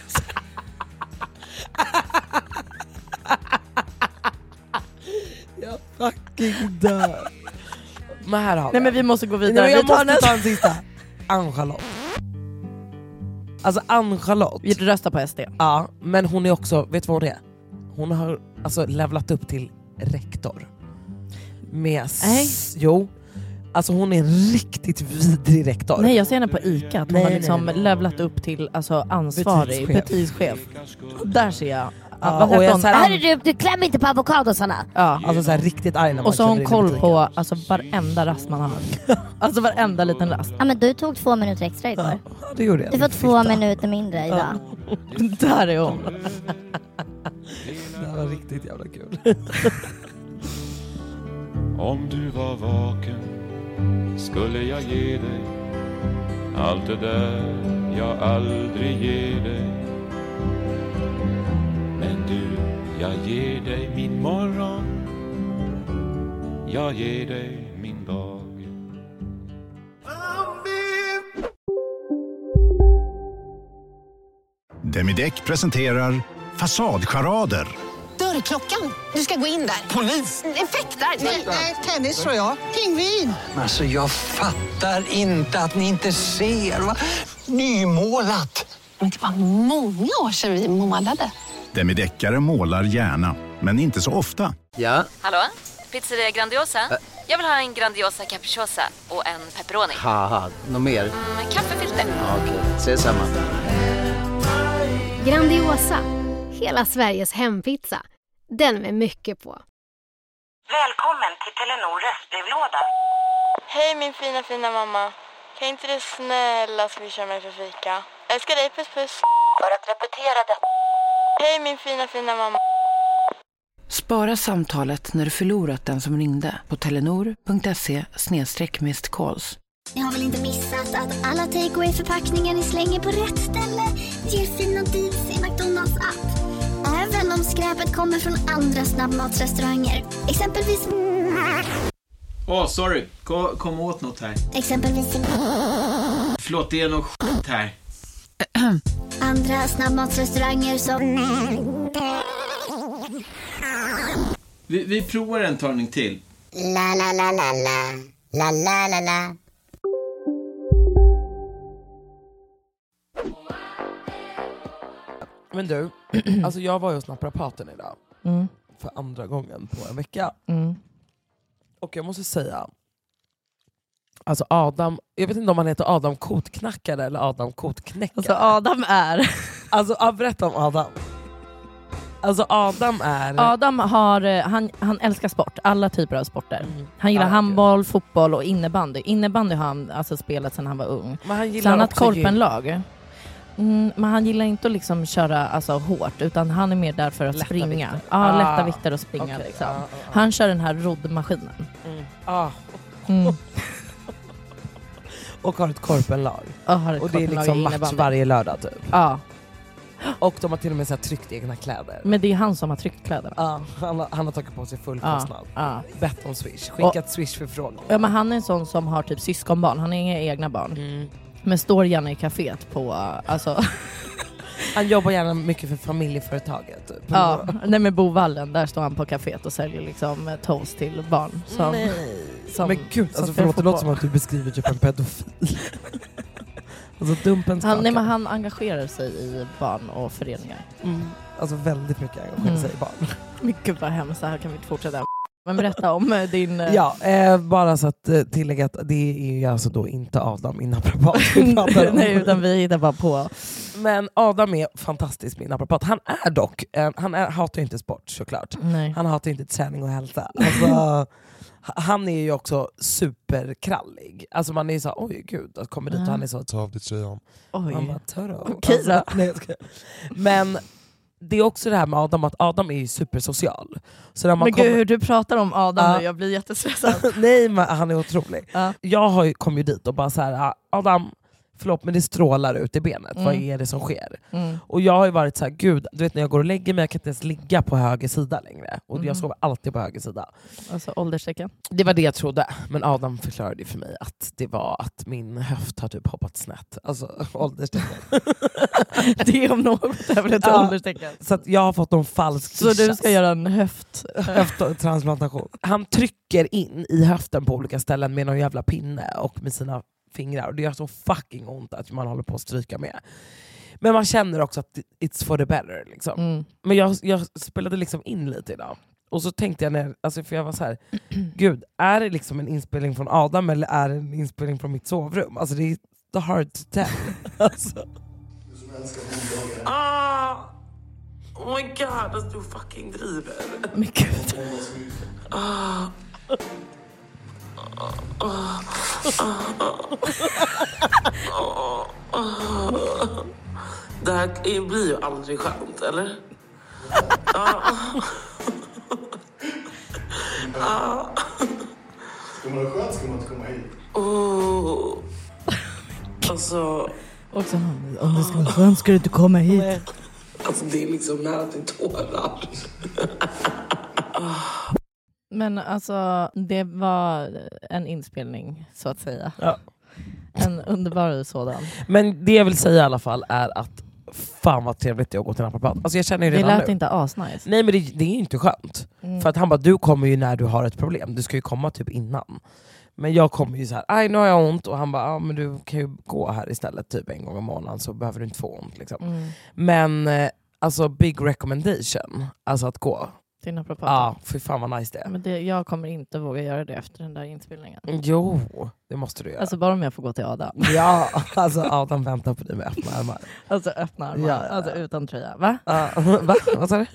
Jag fucking dör. Men här har vi. Nej, men vi måste gå vidare. Nej, jag vi tar måste ta en sista. Ann-Charlotte. Alltså Ann-Charlotte. Vi röstar på S D. Ja, men hon är också, vet du vad hon är? Hon har alltså levlat upp till rektor. Med s- Nej. Jo. Alltså hon är en riktigt vidrig rektor. Nej, jag ser henne på Ica. Att hon Nej, har liksom nej, nej. levlat upp till alltså, ansvarig butikschef. Där ser jag. Ja, Vad och heter jag hon? så här- Hörru du, du klämmer inte på avokadosarna. Ja. Alltså så här riktigt arg när man Och så har hon klämmer in koll i butiken. på alltså, varenda rast man har. Alltså varenda liten rast. Ja, men du tog två minuter extra igår. Ja, det gjorde jag. Du får två minuter mindre idag. Där är hon. Det var riktigt jävla kul. Om du var vaken skulle jag ge dig allt det där jag aldrig ger dig. Men du, jag ger dig min morgon, jag ger dig min dag. Demideck presenterar Fasadcharader. Dörrklockan. Du ska gå in där. Polis? Effektar? Nej, nej, tennis tror jag. Pingvin. Alltså jag fattar inte att ni inte ser. Va? Nymålat. Men det var många år sedan vi målade. Demideckare målar gärna, men inte så ofta. Ja, Hallå? Pizzeria Grandiosa? Ä- Jag vill ha en Grandiosa capriciosa och en pepperoni. haha, något mer? Mm, kaffefilter. Ja, okej, ses samma. Grandiosa, hela Sveriges hempizza. Den med mycket på. Välkommen till Telenor röstbrevlåda. Hej min fina fina mamma. Kan inte du snälla swisha mig för fika? Älskar dig, puss puss. För att repetera det. Hej min fina fina mamma. Spara samtalet när du förlorat den som ringde på telenor punkt se snedstreck missed calls. Ni har väl inte missat att alla takeaway förpackningar ni slänger på rätt ställe ger fina deals i McDonalds app. Även om skräpet kommer från andra snabbmatsrestauranger. Exempelvis... Åh, oh, sorry. Kom, kom åt något här. Exempelvis... Förlåt, det är något skit här. Andra snabbmatsrestauranger som... Vi, vi provar en talning till. La la la la la. La la la la. Men du, alltså jag var ju hos naprapaten idag. Mm. För andra gången på en vecka. Mm. Och jag måste säga, alltså Adam, jag vet inte om han heter Adam Kotknackare eller Adam Kotknäckare. Alltså Adam är... Alltså ja, berätta om Adam. Alltså Adam är... Adam har, han, han älskar sport, alla typer av sporter. Mm. Han gillar ah, handboll, okay. fotboll och innebandy. Innebandy har han alltså spelat sedan han var ung. Men han gillar så han har ett också korpenlag. Mm, men han gillar inte att liksom köra alltså, hårt, utan han är mer där för att lätta springa. Ja, ah, lätta vikter och springa. Okay. Liksom. Ah, ah, ah. Han kör den här roddmaskinen. Mm. Ah. Mm. Och har ett korpenlag. Oh, har ett och det är liksom match innebandy. Varje lördag typ. Ja. Och de har till och med så här tryckt egna kläder. Men det är han som har tryckt kläderna. Ja, han, har, han har tagit på sig full kostnad. Ja, ja. Bett om Swish. Skickat och, Swish för frågan. Ja, men han är en sån som har typ syskonbarn. Han har inga egna barn. Mm. Men står gärna i kaféet på... Alltså... Han jobbar gärna mycket för familjeföretaget. Typ. Ja, nej med Bovallen. Där står han på kaféet och säljer liksom toast till barn. Som, nej. Som, men gud, alltså förlåt, det låter som att du beskriver typ en pedofil. Alltså dumpen han, nej, men han engagerar sig i barn och föreningar. Mm. Alltså väldigt mycket engagerar mm. sig i barn. Men gud vad hemskt, så här kan vi inte fortsätta. Men berätta om din... Ja, eh, bara så att eh, tillägga att det är ju alltså då inte Adam i naprapat. Nej, utan vi hittar bara på. Men Adam är fantastisk med naprapat. Han är dock, eh, han är, hatar inte sport såklart. Nej. Han hatar inte träning och hälsa. Alltså, han är ju också superkrallig. Alltså man är ju så oj gud, att kommer dit och han är så... Ta av ditt tjejan. Oj. Han bara, törra. Okej då. Alltså, nej, jag ska... Men... Det är också det här med Adam, att Adam är ju supersocial. Så när man men kommer... gud, hur du pratar om Adam uh, nu, jag blir jättestressad. Nej, men han är otrolig. Uh. Jag har ju, kom ju dit och bara så här, Adam, förlåt men det strålar ut i benet. Mm. Vad är det som sker? Mm. Och jag har ju varit så här, gud, du vet när jag går och lägger mig, jag kan inte ens ligga på höger sida längre. Och Mm. jag sover alltid på höger sida. Alltså ålderstecken? Det var det jag trodde. Men Adam förklarade för mig att det var att min höft har typ hoppat snett. Alltså ålderstecken. Det är om något över ett ja, ålderstecken. Så att jag har fått någon falsk Så du ska göra en höft? Höfttransplantation. Han trycker in i höften på olika ställen med någon jävla pinne och med sina fingrar. Och det gör så fucking ont att man håller på att stryka med. Men man känner också att it's for the better. Liksom. Mm. Men jag, jag spelade liksom in lite idag. Och så tänkte jag, när, alltså för jag var så här, gud, är det liksom en inspelning från Adam eller är det en inspelning från mitt sovrum? Alltså det är the hard to tell. Alltså. Ah! Oh my god, alltså du fucking driver. Men gud. Ah. Ah. Ah. Ah. Det här blir ju aldrig skönt, eller? Ah. Ah. Ska man ha skönt ska man inte komma hit. Oh. Alltså... Också han, om det ska vara skönt ska du inte komma hit. Nej. Alltså det är liksom nära till tårar. Men alltså det var en inspelning så att säga. Ja. En underbar sådan. Men det jag vill säga i alla fall är att fan vad trevligt det är att gå till naprapat. Alltså jag känner ju redan det lät nu. inte asnice. Nej men det, det är ju inte skönt. Mm. För att han bara, du kommer ju när du har ett problem. Du ska ju komma typ innan. Men jag kommer ju så här, aj nu har jag ont. Och han bara, ja men du kan ju gå här istället typ en gång om månaden så behöver du inte få ont. Liksom. Mm. Men alltså big recommendation. Alltså att gå. Till naprapaten. Ja, för fan vad nice det är. Men det, jag kommer inte våga göra det efter den där inspelningen. Jo, det måste du göra. Alltså bara om jag får gå till Adam. Ja, alltså Adam väntar på dig med öppna armar. Alltså öppna armar, ja, ja. Alltså utan tröja. Va? Uh, va? Vad sa du?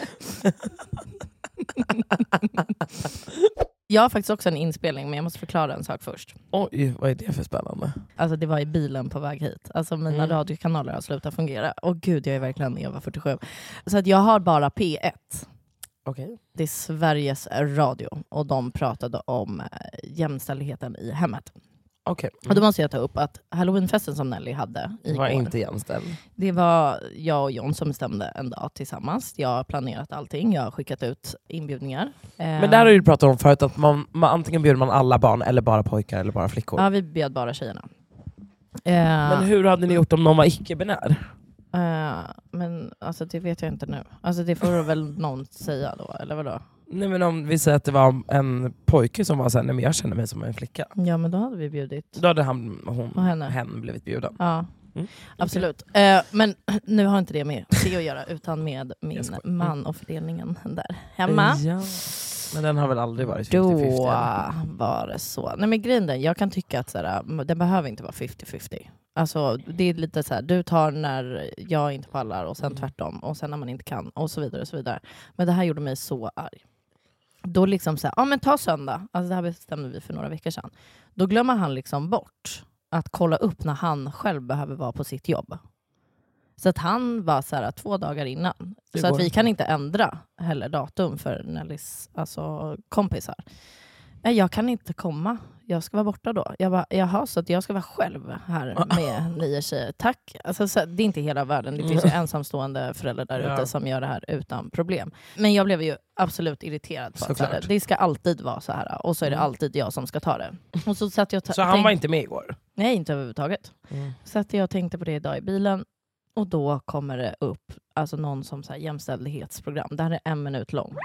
Jag har faktiskt också en inspelning, men jag måste förklara en sak först. Oj, vad är det för spännande? Alltså det var i bilen på väg hit. Alltså mina mm. radiokanaler har slutat fungera. Och gud, jag är verkligen Eva fyrtiosju. Så att jag har bara P ett. Okay. Det är Sveriges Radio. Och de pratade om jämställdheten i hemmet. Okay. Mm. Och då måste jag ta upp att Halloweenfesten som Nelly hade igår, var inte jämställd. Det var jag och John som bestämde en dag tillsammans. Jag har planerat allting. Jag har skickat ut inbjudningar. Men där har du pratat om förut att man, man, antingen bjuder man alla barn eller bara pojkar eller bara flickor. Ja, vi bjöd bara tjejerna. Men hur hade ni gjort om någon var icke-binär? Uh, men alltså det vet jag inte nu. Alltså det får väl någon säga då, eller vadå? Nej, men om vi säger att det var en pojke som var så här, nej men jag känner mig som en flicka. Ja, men då hade vi bjudit. Då hade han, hon, och henne. hen blivit bjuden. Ja, mm. absolut. Eh, men nu har inte det med det att göra, utan med min man och fördelningen där hemma. Ja. Men den har väl aldrig varit femtio femtio? Då var det så. Nej, men grejen är, jag kan tycka att såhär, det behöver inte vara femtio femtio. Alltså det är lite så här, du tar när jag inte pallar och sen tvärtom och sen när man inte kan och så vidare och så vidare. Men det här gjorde mig så arg. Då liksom så här, ja men ta söndag. Alltså det här bestämde vi för några veckor sedan. Då glömmer han liksom bort att kolla upp när han själv behöver vara på sitt jobb. Så att han var så här två dagar innan. Det så att vi inte. Kan inte ändra heller datum för Nellys alltså kompisar. Jag kan inte komma. Jag ska vara borta då. Jag bara, jaha, så att jag ska vara själv här med nio tjejer. Tack. Alltså, så, det är inte hela världen. Det finns ju ensamstående föräldrar där ute ja. Som gör det här utan problem. Men jag blev ju absolut irriterad på att här, det ska alltid vara så här. Och så är det alltid jag som ska ta det. Och så satt jag ta- så han tänk- var inte med igår? Nej, inte överhuvudtaget. Mm. Så att jag tänkte på det idag i bilen. Och då kommer det upp alltså någon som så här, jämställdhetsprogram. Det här är en minut lång.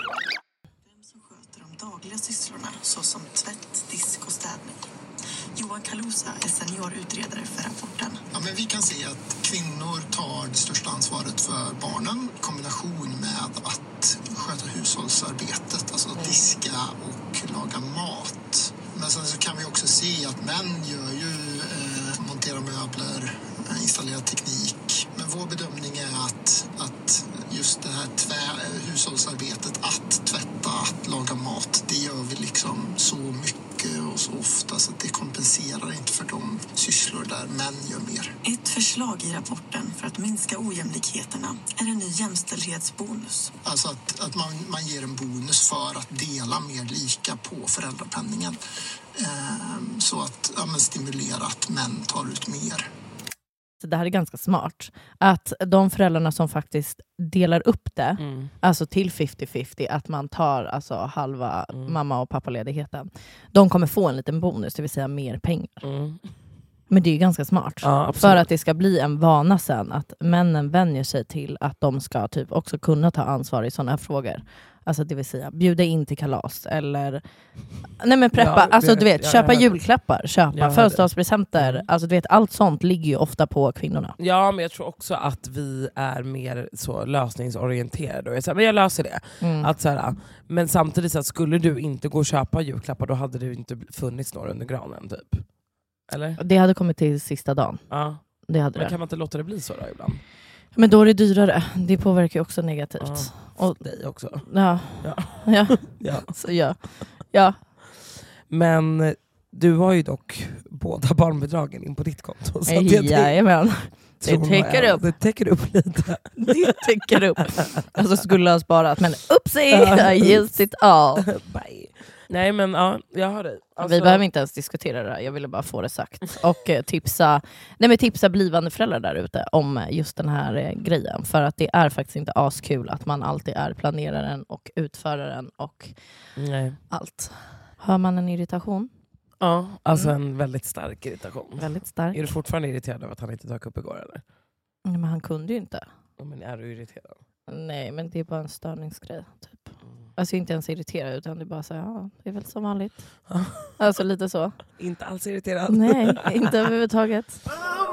Dagliga sysslorna såsom tvätt, disk och städning. Johan Kalusa är seniorutredare för rapporten. Ja, men vi kan se att kvinnor tar det största ansvaret för barnen i kombination med att sköta hushållsarbetet, alltså diska och laga mat. Men sen så kan vi också se att män gör ju eh, montera möbler, installera teknik. Men vår bedömning är att, att just det här tvä- hushållsarbetet, att tvätta, att laga mat, det gör vi liksom så mycket och så ofta så att det kompenserar inte för de sysslor där män gör mer. Ett förslag i rapporten för att minska ojämlikheterna är en ny jämställdhetsbonus. Alltså att, att man, man ger en bonus för att dela mer lika på föräldrapenningen. Ehm, så att ja, men stimulera att män tar ut mer. Det här är ganska smart. Att de föräldrarna som faktiskt delar upp det, mm. alltså till femtio femtio, att man tar alltså halva mm. mamma- och pappaledigheten, de kommer få en liten bonus, det vill säga mer pengar. Mm. Men det är ju ganska smart. Ja, för att det ska bli en vana sen, att männen vänjer sig till att de ska typ också kunna ta ansvar i sådana här frågor. Alltså det vill säga, bjuda in till kalas eller nej men preppa, ja, alltså du vet, köpa julklappar, köpa födelsedagspresenter, mm. alltså du vet, allt sånt ligger ju ofta på kvinnorna. Ja, men jag tror också att vi är mer så lösningsorienterade och jag säger, men jag löser det. Mm. Att så här, men samtidigt så att skulle du inte gå och köpa julklappar, då hade det inte funnits några under granen typ. Eller? Det hade kommit till sista dagen. Ja. Det hade men det. Kan man inte låta det bli så då ibland? Men då är det dyrare. Det påverkar ju också negativt. Ja, och dig också. Ja. Ja. Ja. Ja. Så ja. Ja. Men du har ju dock båda barnbidragen in på ditt konto. Så det, jajamän. Det täcker upp. Det täcker upp lite. Det täcker upp. Alltså skulle ha sparat, men oopsie, I used it all. Bye. Nej men ja, jag har det. Alltså... Vi behöver inte ens diskutera det här, jag ville bara få det sagt. Och eh, tipsa, nej, men tipsa blivande föräldrar där ute om just den här eh, grejen. För att det är faktiskt inte askul att man alltid är planeraren och utföraren och nej. Allt. Hör man en irritation? Ja, alltså mm. en väldigt stark irritation. Väldigt stark. Är du fortfarande irriterad över att han inte dök upp igår eller? Nej, men han kunde ju inte. Ja, men är du irriterad? Nej, men det är bara en störningsgrej typ. Alltså inte ens irriterad, utan det är bara så här, ja, det är väl som vanligt. Alltså lite så. Inte alls irriterad. Nej, inte överhuvudtaget.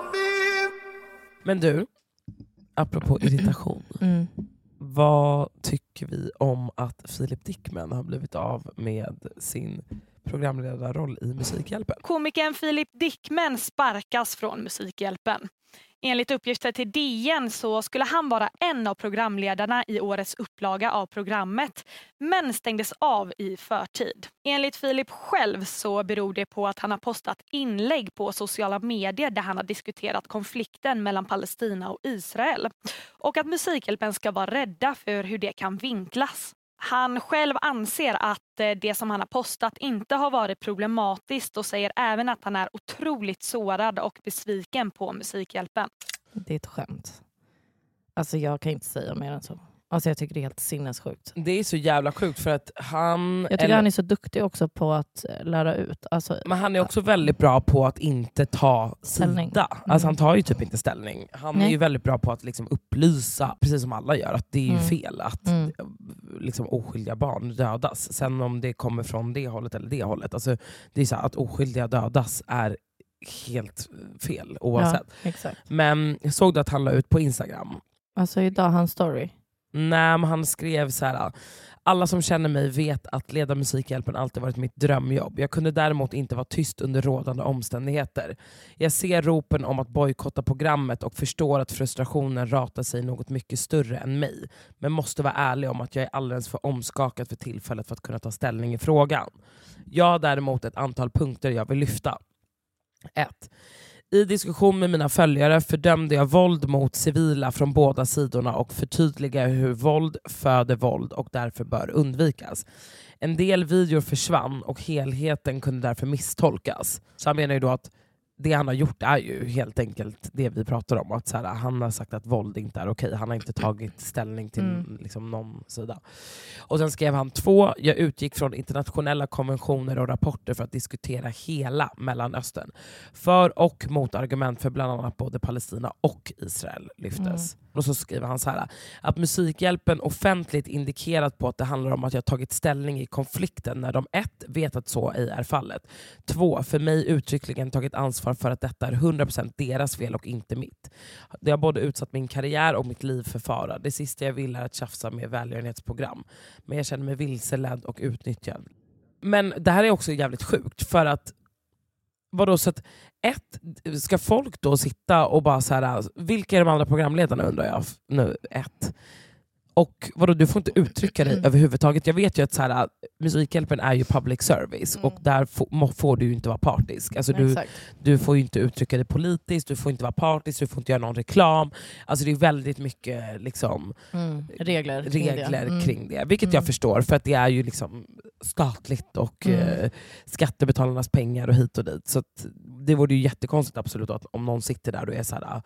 Men du, apropå irritation. Mm. Vad tycker vi om att Filip Dickman har blivit av med sin programledarroll i Musikhjälpen? Komikern Filip Dickman sparkas från Musikhjälpen. Enligt uppgifter till D N så skulle han vara en av programledarna i årets upplaga av programmet, men stängdes av i förtid. Enligt Filip själv så beror det på att han har postat inlägg på sociala medier där han har diskuterat konflikten mellan Palestina och Israel. Och att Musikhjälpen ska vara rädda för hur det kan vinklas. Han själv anser att det som han har postat inte har varit problematiskt och säger även att han är otroligt sårad och besviken på Musikhjälpen. Det är ett skämt. Alltså jag kan inte säga mer än så. Alltså jag tycker det är helt sinnessjukt. Det är så jävla sjukt för att han... Jag tycker eller, han är så duktig också på att lära ut. Alltså, men han är också väldigt bra på att inte ta ställning. sida. Mm. Alltså han tar ju typ inte ställning. Han Nej. är ju väldigt bra på att liksom upplysa, precis som alla gör, att det är ju mm. fel att mm. liksom, oskyldiga barn dödas. Sen om det kommer från det hållet eller det hållet. Alltså, det är så här, att oskyldiga dödas är helt fel oavsett. Ja, exakt. Men jag såg att han la ut på Instagram. Alltså idag hans story. Nej, men han skrev så här: alla som känner mig vet att leda Musikhjälpen alltid varit mitt drömjobb. Jag kunde däremot inte vara tyst under rådande omständigheter. Jag ser ropen om att bojkotta programmet och förstår att frustrationen ratar sig något mycket större än mig. Men måste vara ärlig om att jag är alldeles för omskakad för tillfället för att kunna ta ställning i frågan. Jag har däremot ett antal punkter jag vill lyfta. ett. I diskussion med mina följare fördömde jag våld mot civila från båda sidorna och förtydligade hur våld föder våld och därför bör undvikas. En del videor försvann och helheten kunde därför misstolkas. Så han menar ju då att det han har gjort är ju helt enkelt det vi pratar om. Att så här, han har sagt att våld inte är okej. Han har inte tagit ställning till mm. liksom, någon sida. Och sen skrev han två. Jag utgick från internationella konventioner och rapporter för att diskutera hela Mellanöstern. För och mot argument för bland annat både Palestina och Israel lyftes. Mm. Och så skriver han så här: att Musikhjälpen offentligt indikerat på att det handlar om att jag tagit ställning i konflikten när de ett vet att så ej är fallet. Två, för mig uttryckligen tagit ansvar för att detta är hundra procent deras fel och inte mitt. Det har både utsatt min karriär och mitt liv för fara. Det sista jag vill är att tjafsa med välgörenhetsprogram. Men jag känner mig vilseledd och utnyttjad. Men det här är också jävligt sjukt för att vadå, så att ett, ska folk då sitta och bara så här, vilka är de andra programledarna undrar jag nu, ett. Och vadå, du får inte uttrycka dig överhuvudtaget. Jag vet ju att så här, Musikhjälpen är ju public service mm. och där får, får du ju inte vara partisk. Alltså du, du får ju inte uttrycka dig politiskt, du får inte vara partisk, du får inte göra någon reklam. Alltså det är väldigt mycket liksom, mm. regler, regler kring det, mm. kring det. Vilket mm. jag förstår, för att det är ju liksom statligt och mm. eh, skattebetalarnas pengar och hit och dit. Så att det vore ju jättekonstigt absolut att om någon sitter där och är så här: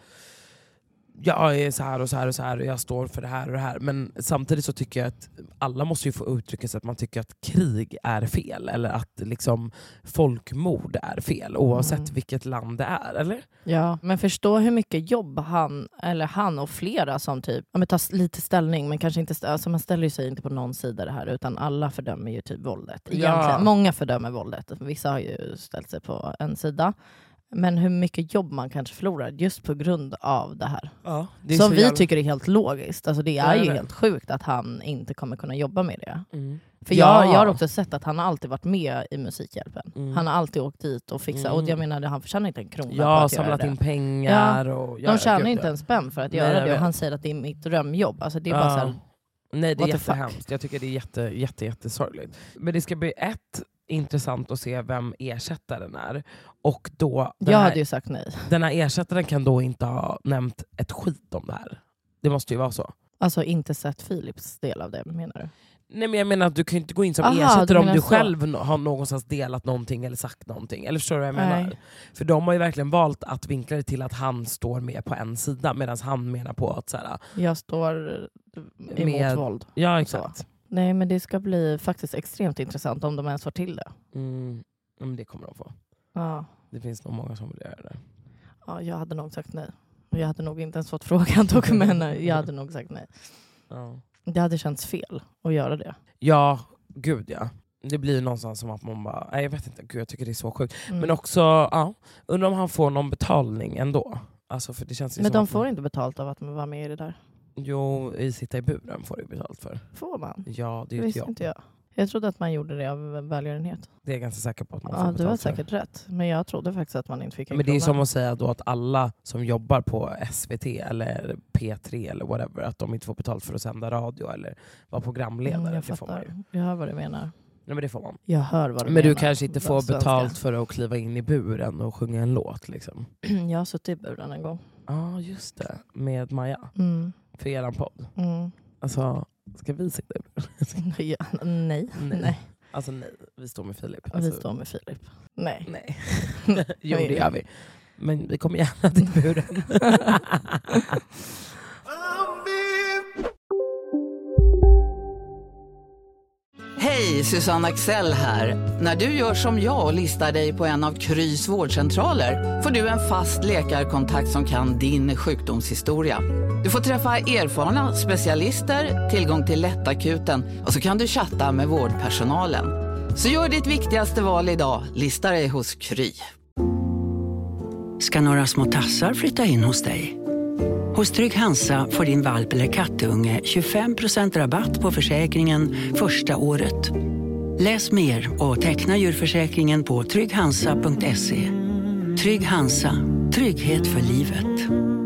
jag är så här och så här och så här och jag står för det här och det här. Men samtidigt så tycker jag att alla måste ju få uttrycka sig att man tycker att krig är fel. Eller att liksom folkmord är fel. Oavsett mm. vilket land det är, eller? Ja, men förstå hur mycket jobb han, eller han och flera som typ, ja, men tar lite ställning men kanske inte, alltså man ställer sig inte på någon sida det här utan alla fördömer ju typ våldet. Egentligen. Ja. Många fördömer våldet. Vissa har ju ställt sig på en sida. Men hur mycket jobb man kanske förlorar just på grund av det här. Ja, det som så vi jävla... tycker är helt logiskt. Alltså det är nej, ju nej. helt sjukt att han inte kommer kunna jobba med det. Mm. För ja. jag, jag har också sett att han har alltid varit med i Musikhjälpen. Mm. Han har alltid åkt dit och fixat. Mm. Och jag menar, han förtjänar inte en krona ja, på att samlat göra in det. pengar. Ja. Och, de tjänar gud, inte ja. en spänn för att nej, göra det. Och han säger att det är mitt drömjobb. Alltså det är ja. bara så här, nej, det är what the jättehemskt. Jag tycker det är jätte, jätte, jättesorgligt. Men det ska bli ett intressant att se vem ersättaren är. Och då, jag här, hade ju sagt nej. Den här ersättaren kan då inte ha nämnt ett skit om det här. Det måste ju vara så. Alltså inte sett Philips del av det, menar du? Nej, men jag menar att du kan inte gå in som Aha, ersättare du om du så. själv har någonstans delat någonting eller sagt någonting. Eller förstår du vad jag menar? Nej. För de har ju verkligen valt att vinkla det till att han står med på en sida medan han menar på att så här, jag står emot med, våld. Ja, exakt. Så. Nej, men det ska bli faktiskt extremt intressant om de ens får till det. Mm, men det kommer de få. Ja. Det finns nog många som vill göra det. Ja, jag hade nog sagt nej. Och jag hade nog inte ens fått frågan dock, men jag hade nog sagt nej. Ja. Det hade känts fel att göra det. Ja, gud ja. Det blir någonstans som att man bara, nej jag vet inte, gud jag tycker det är så sjukt. Mm. Men också, ja, undrar om han får någon betalning ändå. Alltså för det känns ju men som de att får man... inte betalt av att man var med i det där. Jo, i sitta i buren får du betalt för. Får man? Ja, det är det ju ett visste jobb. inte jag. Jag trodde att man gjorde det av välgörenhet. Det är jag ganska säker på att man får ja, betalt du har för. säkert rätt. Men jag trodde faktiskt att man inte fick en Men det är krona. som att säga då att alla som jobbar på S V T eller P tre eller whatever, att de inte får betalt för att sända radio eller vara programledare. Mm, jag det får man ju. fattar. Jag hör vad du menar. Nej, men det får man. Jag hör vad du men menar. du kanske inte får Svenska. betalt för att kliva in i buren och sjunga en låt liksom. Jag har suttit i buren en gång. Ja, ah, just det. Med Maja. Mm. För eran podd. Mm. Alltså, ska vi sitta i buren? ja, nej. nej. nej. Alltså nej, vi står med Filip. Alltså, vi står med Filip. Nej. Nej. jo, det gör vi. Men vi kommer gärna till buren. Hej, Susanne Axel här. När du gör som jag och listar dig på en av Krys vårdcentraler får du en fast läkarkontakt som kan din sjukdomshistoria. Du får träffa erfarna specialister, tillgång till lättakuten och så kan du chatta med vårdpersonalen. Så gör ditt viktigaste val idag, lista dig hos Kry. Ska några små tassar flytta in hos dig? Hos Trygg Hansa får din valp eller kattunge tjugofem procent rabatt på försäkringen första året. Läs mer och teckna djurförsäkringen på trygg hansa punkt se. Trygg Hansa, trygghet för livet.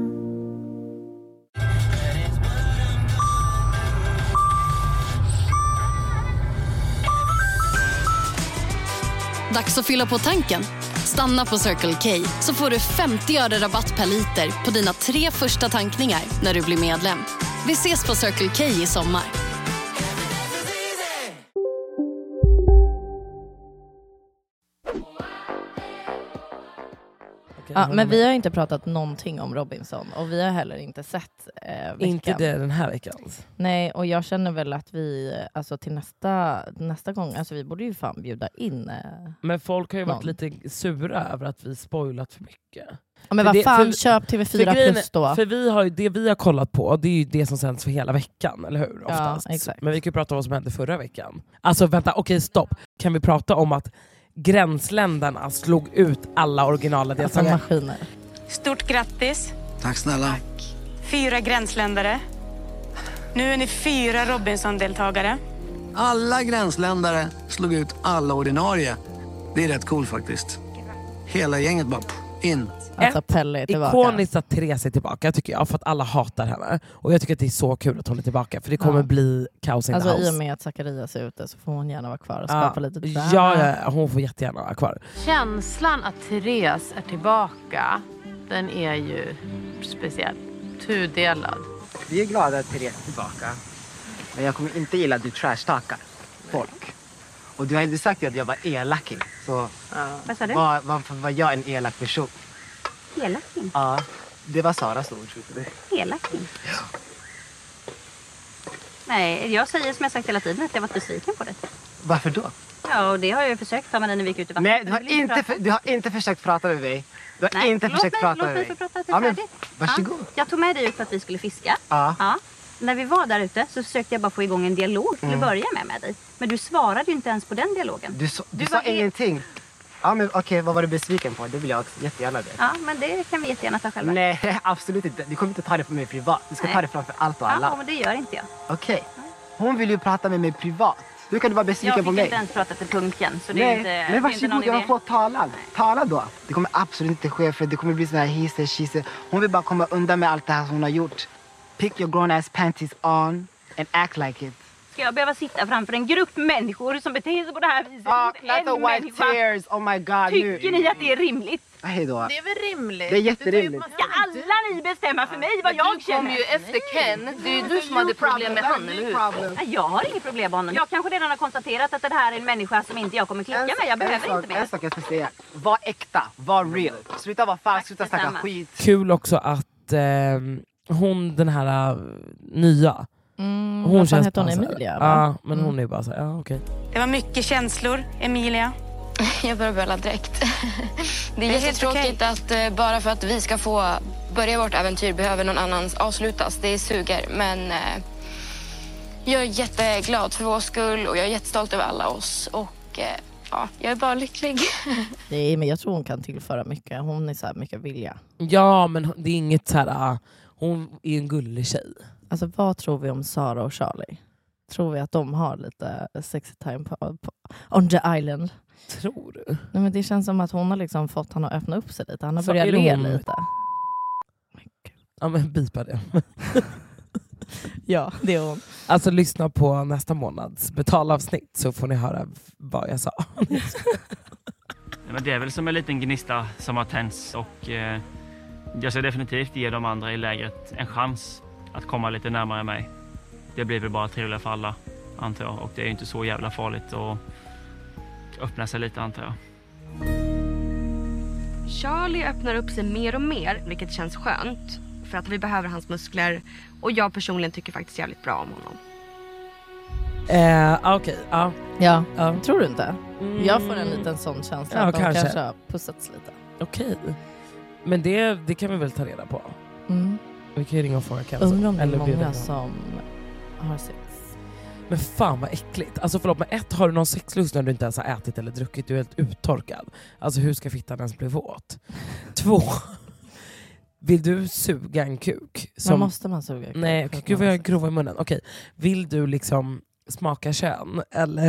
Dags att fylla på tanken. Stanna på Circle K så får du femtio öre rabatt per liter på dina tre första tankningar när du blir medlem. Vi ses på Circle K i sommar. Ja, men vi har inte pratat någonting om Robinson och vi har heller inte sett eh, veckan. Inte det den här veckan. Nej, och jag känner väl att vi alltså till nästa, nästa gång, alltså vi borde ju fan bjuda in eh, Men folk har ju någon. varit lite sura över att vi spoilat för mycket. Ja, men för vad det, fan, för, köp T V fyra för plus då. För vi har ju, det vi har kollat på, det är ju det som sänds för hela veckan, eller hur? Oftast. Ja, exakt. Men vi kan ju prata om vad som hände förra veckan. Alltså vänta, okej stopp. Kan vi prata om att gränsländerna slog ut alla originala deltagare? Alltså maskiner. Stort grattis. Tack snälla. Fyra gränsländare. Nu är ni fyra Robinson-deltagare. Alla gränsländare slog ut alla ordinarie. Det är rätt cool faktiskt. Hela gänget bara in. Alltså Pelle är tillbaka. Ikoniskt att Therese är tillbaka tycker jag, för att alla hatar henne. Och jag tycker att det är så kul att hon är tillbaka, för det kommer Ja. bli kaos in Alltså the house. i och med att Zacharias är ute så får hon gärna vara kvar och skapa Ja. lite Ja, ja, ja, hon får jättegärna vara kvar. Känslan att Therese är tillbaka, den är ju speciell. Tudelad. Vi är glada att Therese är tillbaka. Men jag kommer inte gilla att du trashtalkar folk. Och du har inte sagt att jag var elakig. Så Ja. Vad sa du? var, varför var jag en elak person? Elakning. Ja, det var Saras ord. Elakning. Nej, jag säger som jag sagt hela tiden att jag varit besviken på det. Varför då? Ja, och det har jag ju försökt ta med dig när vi gick ut i vattnet. Nej, du har, inte, för, du har inte försökt prata med mig. Du har Nej, inte låt försökt mig, prata låt med mig mig. få prata till Ja, men, färdigt. varsågod. Ja, jag tog med dig ut för att vi skulle fiska. Ja. Ja. När vi var där ute så försökte jag bara få igång en dialog till Mm. att börja med med dig. Men du svarade ju inte ens på den dialogen. Du, så, du, Du sa var helt- ingenting. Ja, men okej, vad var du besviken på? Det vill jag också jättegärna veta. Ja, men det kan vi jättegärna ta själva. Nej, absolut inte. Du kommer inte ta det på mig privat. Du ska Nej. ta det framför allt och alla. Ja, men det gör inte jag. Okej. Hon vill ju prata med mig privat. Hur kan du vara besviken Jag på fick mig? inte ens prata till punken. Så det Nej, är inte, det är men inte varsågod, någon jag har idé. fått tala. Tala då. Det kommer absolut inte ske, för det kommer bli sån här hisse, skisse. Hon vill bara komma undan med allt det här som hon har gjort. Pick your grown ass panties on and act like it. Ska jag behöva sitta framför en grupp människor som beter sig på det här viset? Ah, mot not en the white människa? tears, oh my god. Tycker nu. ni att det är rimligt? Hej då. Det är väl rimligt? Det är jätterimligt. Ska alla ni bestämma för mig vad jag känner? kom ju efter Ken. Det är ju du som hade problem med han, eller hur? Nej, jag har inget problem med honom. Jag kanske redan har konstaterat att det här är en människa som inte jag kommer klicka med. Jag behöver en inte sak, mer. En sak jag ska säga. Var äkta, var real. Sluta vara falsk, sluta snacka detsamma. skit. Kul också att eh, hon, den här uh, nya, Mm, hon vad fan känns heter hon, bara så här- Emilia, va? Ja, men Mm. hon är bara så här, ja okej. Det var mycket känslor, Emilia. Jag börjar böla direkt. Det är helt jättetråkigt att eh, bara för att vi ska få börja vårt äventyr behöver någon annan avslutas. Det suger, men eh, jag är jätteglad för vår skull och jag är jättestolt över alla oss. Och eh, ja, jag är bara lycklig. Nej, men jag tror hon kan tillföra mycket. Hon är så här mycket vilja. Ja, men det är inget så här, uh, hon är en gullig tjej. Alltså vad tror vi om Sara och Charlie? Tror vi att de har lite sexy time på, på, on the island? Tror du? Nej, men det känns som att hon har liksom fått han att öppna upp sig lite. Han har Så börjat är le hon- lite. Ja, men bipa det. Ja, det är hon. Alltså lyssna på nästa månads betalavsnitt så får ni höra vad jag sa. Nej, men det är väl som en liten gnista som har tänts och eh, jag ska definitivt ge de andra i lägret en chans att komma lite närmare mig. Det blir väl bara trevligare för alla, antar jag. Och det är ju inte så jävla farligt att öppna sig lite, antar jag. Charlie öppnar upp sig mer och mer, vilket känns skönt. För att vi behöver hans muskler. Och jag personligen tycker faktiskt jävligt bra om honom. Eh, Okej, okay, ja. Ja, Ja. tror du inte? Mm. Jag får en liten sån känsla Ja, att de kanske. kanske har pussats lite. Okej. Men det, det kan vi väl ta reda på. Mm. Vi kan ju ringa och fråga Kenzo. Undrar om det är Eller bjuda många in som har sex. Men fan vad äckligt. Alltså förlåt, men ett, har du någon sexlust när du inte ens har ätit eller druckit? Du är helt uttorkad. Alltså hur ska fittan ens bli våt? Två, vill du suga en kuk? Som... Men måste man suga kuk? Nej, okay, gud vad jag är grov i munnen. Okej, vill du liksom smaka kön? Eller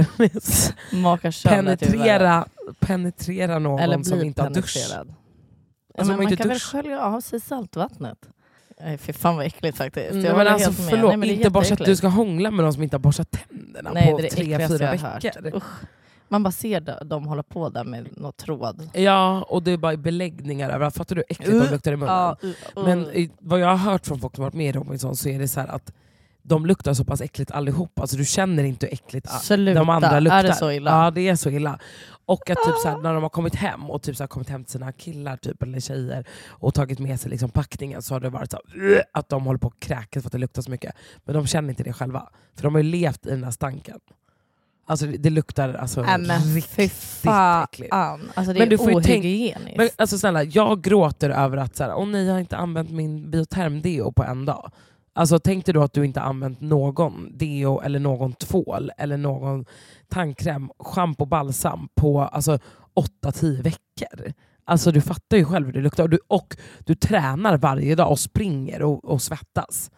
smaka kön penetrera, penetrera någon eller som inte har dusch? Ja, Alltså, men man inte kan dusch. väl skölja av sig saltvattnet? Nej, för fan vad äckligt faktiskt. Mm, jag men alltså förlåt, Nej, men inte bara så att du ska hångla med någon som inte har borstat tänderna Nej, på det är tre, fyra veckor. Usch. Man bara ser de, de hålla på där med något tråd. Ja, och det är bara beläggningar överallt. Fattar du hur äckligt Uh, de luktar i munnen? uh, uh, uh. Men i, vad jag har hört från folk som har varit med i Robinson så är det så här att de luktar så pass äckligt allihop. Alltså du känner inte hur äckligt Sluta. de andra luktar. Är det så illa? Ja, det är så illa. Och att typ så här, när de har kommit hem och typ så här, kommit hem till sina killar typ, eller tjejer och tagit med sig liksom packningen, så har det varit så här, att de håller på att kräkas för att det luktar så mycket. Men de känner inte det själva. För de har ju levt i den här stanken. Alltså det, det luktar alltså äh, men riktigt fan. äckligt. Alltså det Men är du får ju tänk- ohygieniskt. Men alltså snälla, jag gråter över att så här, åh nej, jag har inte använt min bioterm-deo på en dag. Alltså tänkte du att du inte använt någon deo eller någon tvål eller någon tandkräm, shampoo, balsam på alltså åtta till tio veckor? Alltså du fattar ju själv hur det luktar. Och du, och du tränar varje dag och springer och, och svettas.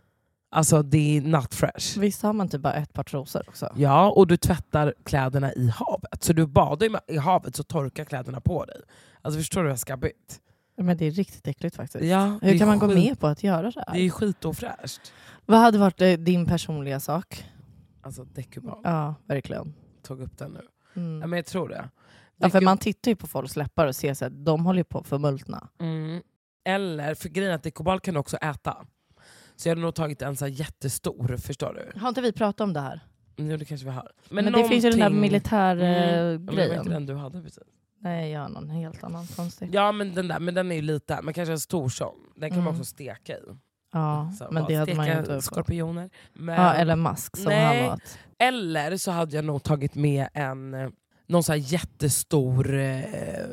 Alltså det är not fresh. Visst har man typ bara ett par trosor också? Ja, och du tvättar kläderna i havet. Så du badar ju i havet så torkar kläderna på dig. Alltså förstår du hur skabbigt? Men det är riktigt äckligt faktiskt. Ja, hur kan man skit, gå med på att göra så här? Det är ju skitofräscht. Vad hade varit eh, din personliga sak? Alltså dekubal. Ja, verkligen. Tog upp den nu. Mm. Ja, men jag tror det. Ja, för man tittar ju på folks läppar och ser att de håller på att förmultna. Mm. Eller, för grejen är att dekubal kan du också äta. Så jag hade nog tagit en så här jättestor, förstår du? Har inte vi pratat om det här? Jo, det kanske vi har. Men, Men det finns ju den där militärgrejen. Mm. Men det var inte den du hade precis. Nej, jag har någon helt annan konstig. Ja, men den där, men den är ju lite, men kanske en stor sån. Den kan Mm. man också steka i. Ja, så, men det hade man ju inte upp. Skorpioner. Men, ja, eller mask som nej, han åt. Eller så hade jag nog tagit med en någon så här jättestor eh,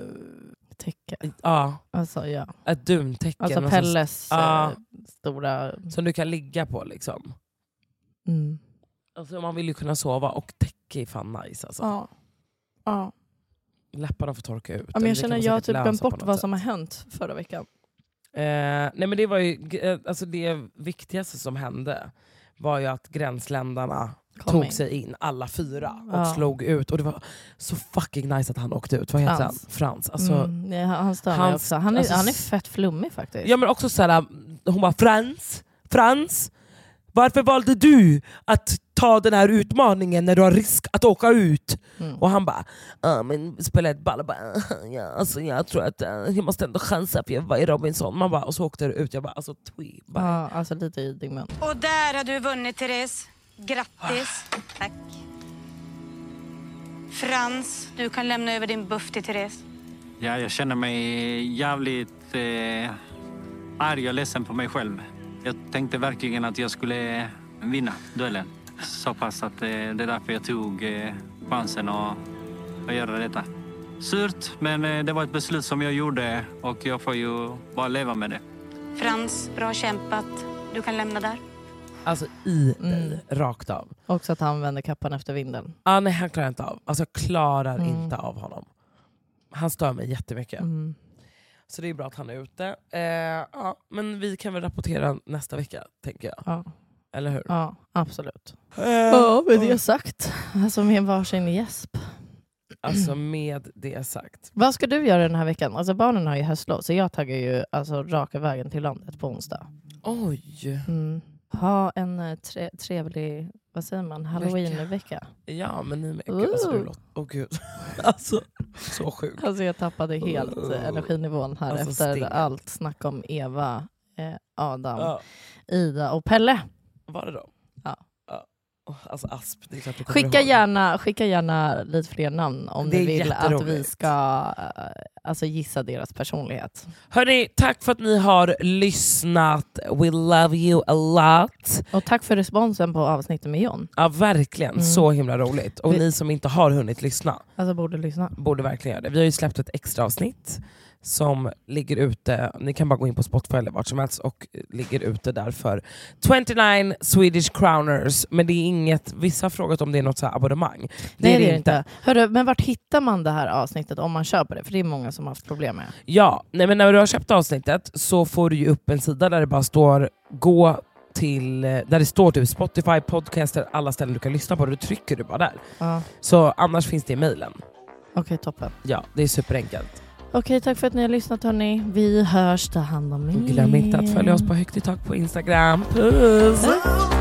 täcke. Ja. Alltså, ja. Ett duntäcke. Alltså Pelles så, ja, stora... som du kan ligga på liksom. Mm. Alltså, man vill ju kunna sova och täcke är fan nice alltså. Ja. Ja. Läpparna får torka ut. Ja, men jag känner att jag har typ glömt bort vad sätt. som har hänt förra veckan. Eh, nej men det var ju, alltså det viktigaste som hände var ju att gränsländarna Kom tog in. sig in, alla fyra, och ja. slog ut. Och det var så fucking nice att han åkte ut. Vad heter Frans. han? Frans. Alltså, mm, ja, han stör mig också. Han är, alltså, han är fett flummig faktiskt. Ja, men också såhär, hon bara Frans, Frans, varför valde du att ta den här utmaningen när du har risk att åka ut? Mm. Och han bara, ah, men spela ett ball. Bara, ja, alltså, jag tror att uh, jag måste ändå chansa för jag var i Robinson. Man bara, och så åkte det ut. Jag bara, alltså twee. Bara. Ja, alltså lite i din mun. Och där har du vunnit, Therese. Grattis. Tack. Frans, du kan lämna över din buff till Therese. Ja, jag känner mig jävligt eh, arg och ledsen på mig själv. Jag tänkte verkligen att jag skulle vinna duellen. Så pass att eh, det är därför jag tog eh, chansen att, att göra detta. Surt, men eh, det var ett beslut som jag gjorde och jag får ju bara leva med det. Frans, bra kämpat. Du kan lämna där. Alltså i Mm. dig, rakt av. Också att han vänder kappan efter vinden. Ah, nej, han klarar inte av. Alltså jag klarar Mm. inte av honom. Han stör mig jättemycket. Mm. Så det är bra att han är ute. Eh, ja, men vi kan väl rapportera nästa vecka, tänker jag. Ja. Eller hur? Ja, absolut. Eh, Ja, med det sagt. Alltså med varsin gäsp. Alltså med det sagt. Vad ska du göra den här veckan? Alltså barnen har ju höstlov, så jag taggar ju alltså raka vägen till landet på onsdag. Oj. Mm. Ha en eh, tre- trevlig, vad säger man, Halloween-vecka. Ja, men ni med. Ooh. Gud, alltså, du låter... Åh gud. Alltså, så sjukt. Alltså jag tappade helt Oh. energinivån här Alltså, efter stinget. allt snack om Eva, eh, Adam, Ja. Ida och Pelle. Var det då? Ja. Ja. Alltså Asp, det är klart du kommer Skicka ihåg. gärna, skicka gärna lite fler namn om Det ni är vill att jätteroligt. vi ska alltså gissa deras personlighet. Hörni, tack för att ni har lyssnat. We love you a lot. Och tack för responsen på avsnittet med John. Ja, verkligen. Mm. Så himla roligt. Och Vi... ni som inte har hunnit lyssna. Alltså borde lyssna. Borde verkligen göra det. Vi har ju släppt ett extra avsnitt som ligger ute, ni kan bara gå in på Spotify eller vart som helst och ligger ute där för tjugonio Swedish Crowners. Men det är inget, vissa har frågat om det är något så här abonnemang. Det Nej, är det det är inte. inte. Hörru, men vart hittar man det här avsnittet om man köper det? För det är många som har haft problem med. Ja, nej, men när du har köpt avsnittet så får du ju upp en sida där det bara står gå till, där det står typ Spotify, podcaster, alla ställen du kan lyssna på. Då trycker du bara där. Ja. Så annars finns det i mejlen. Okej, okay, toppen. Ja, det är superenkelt. Okej, okay, tack för att ni har lyssnat hörni. Vi hörs, ta hand om er. Glöm inte att följa oss på Högt i tak på Instagram. Puss!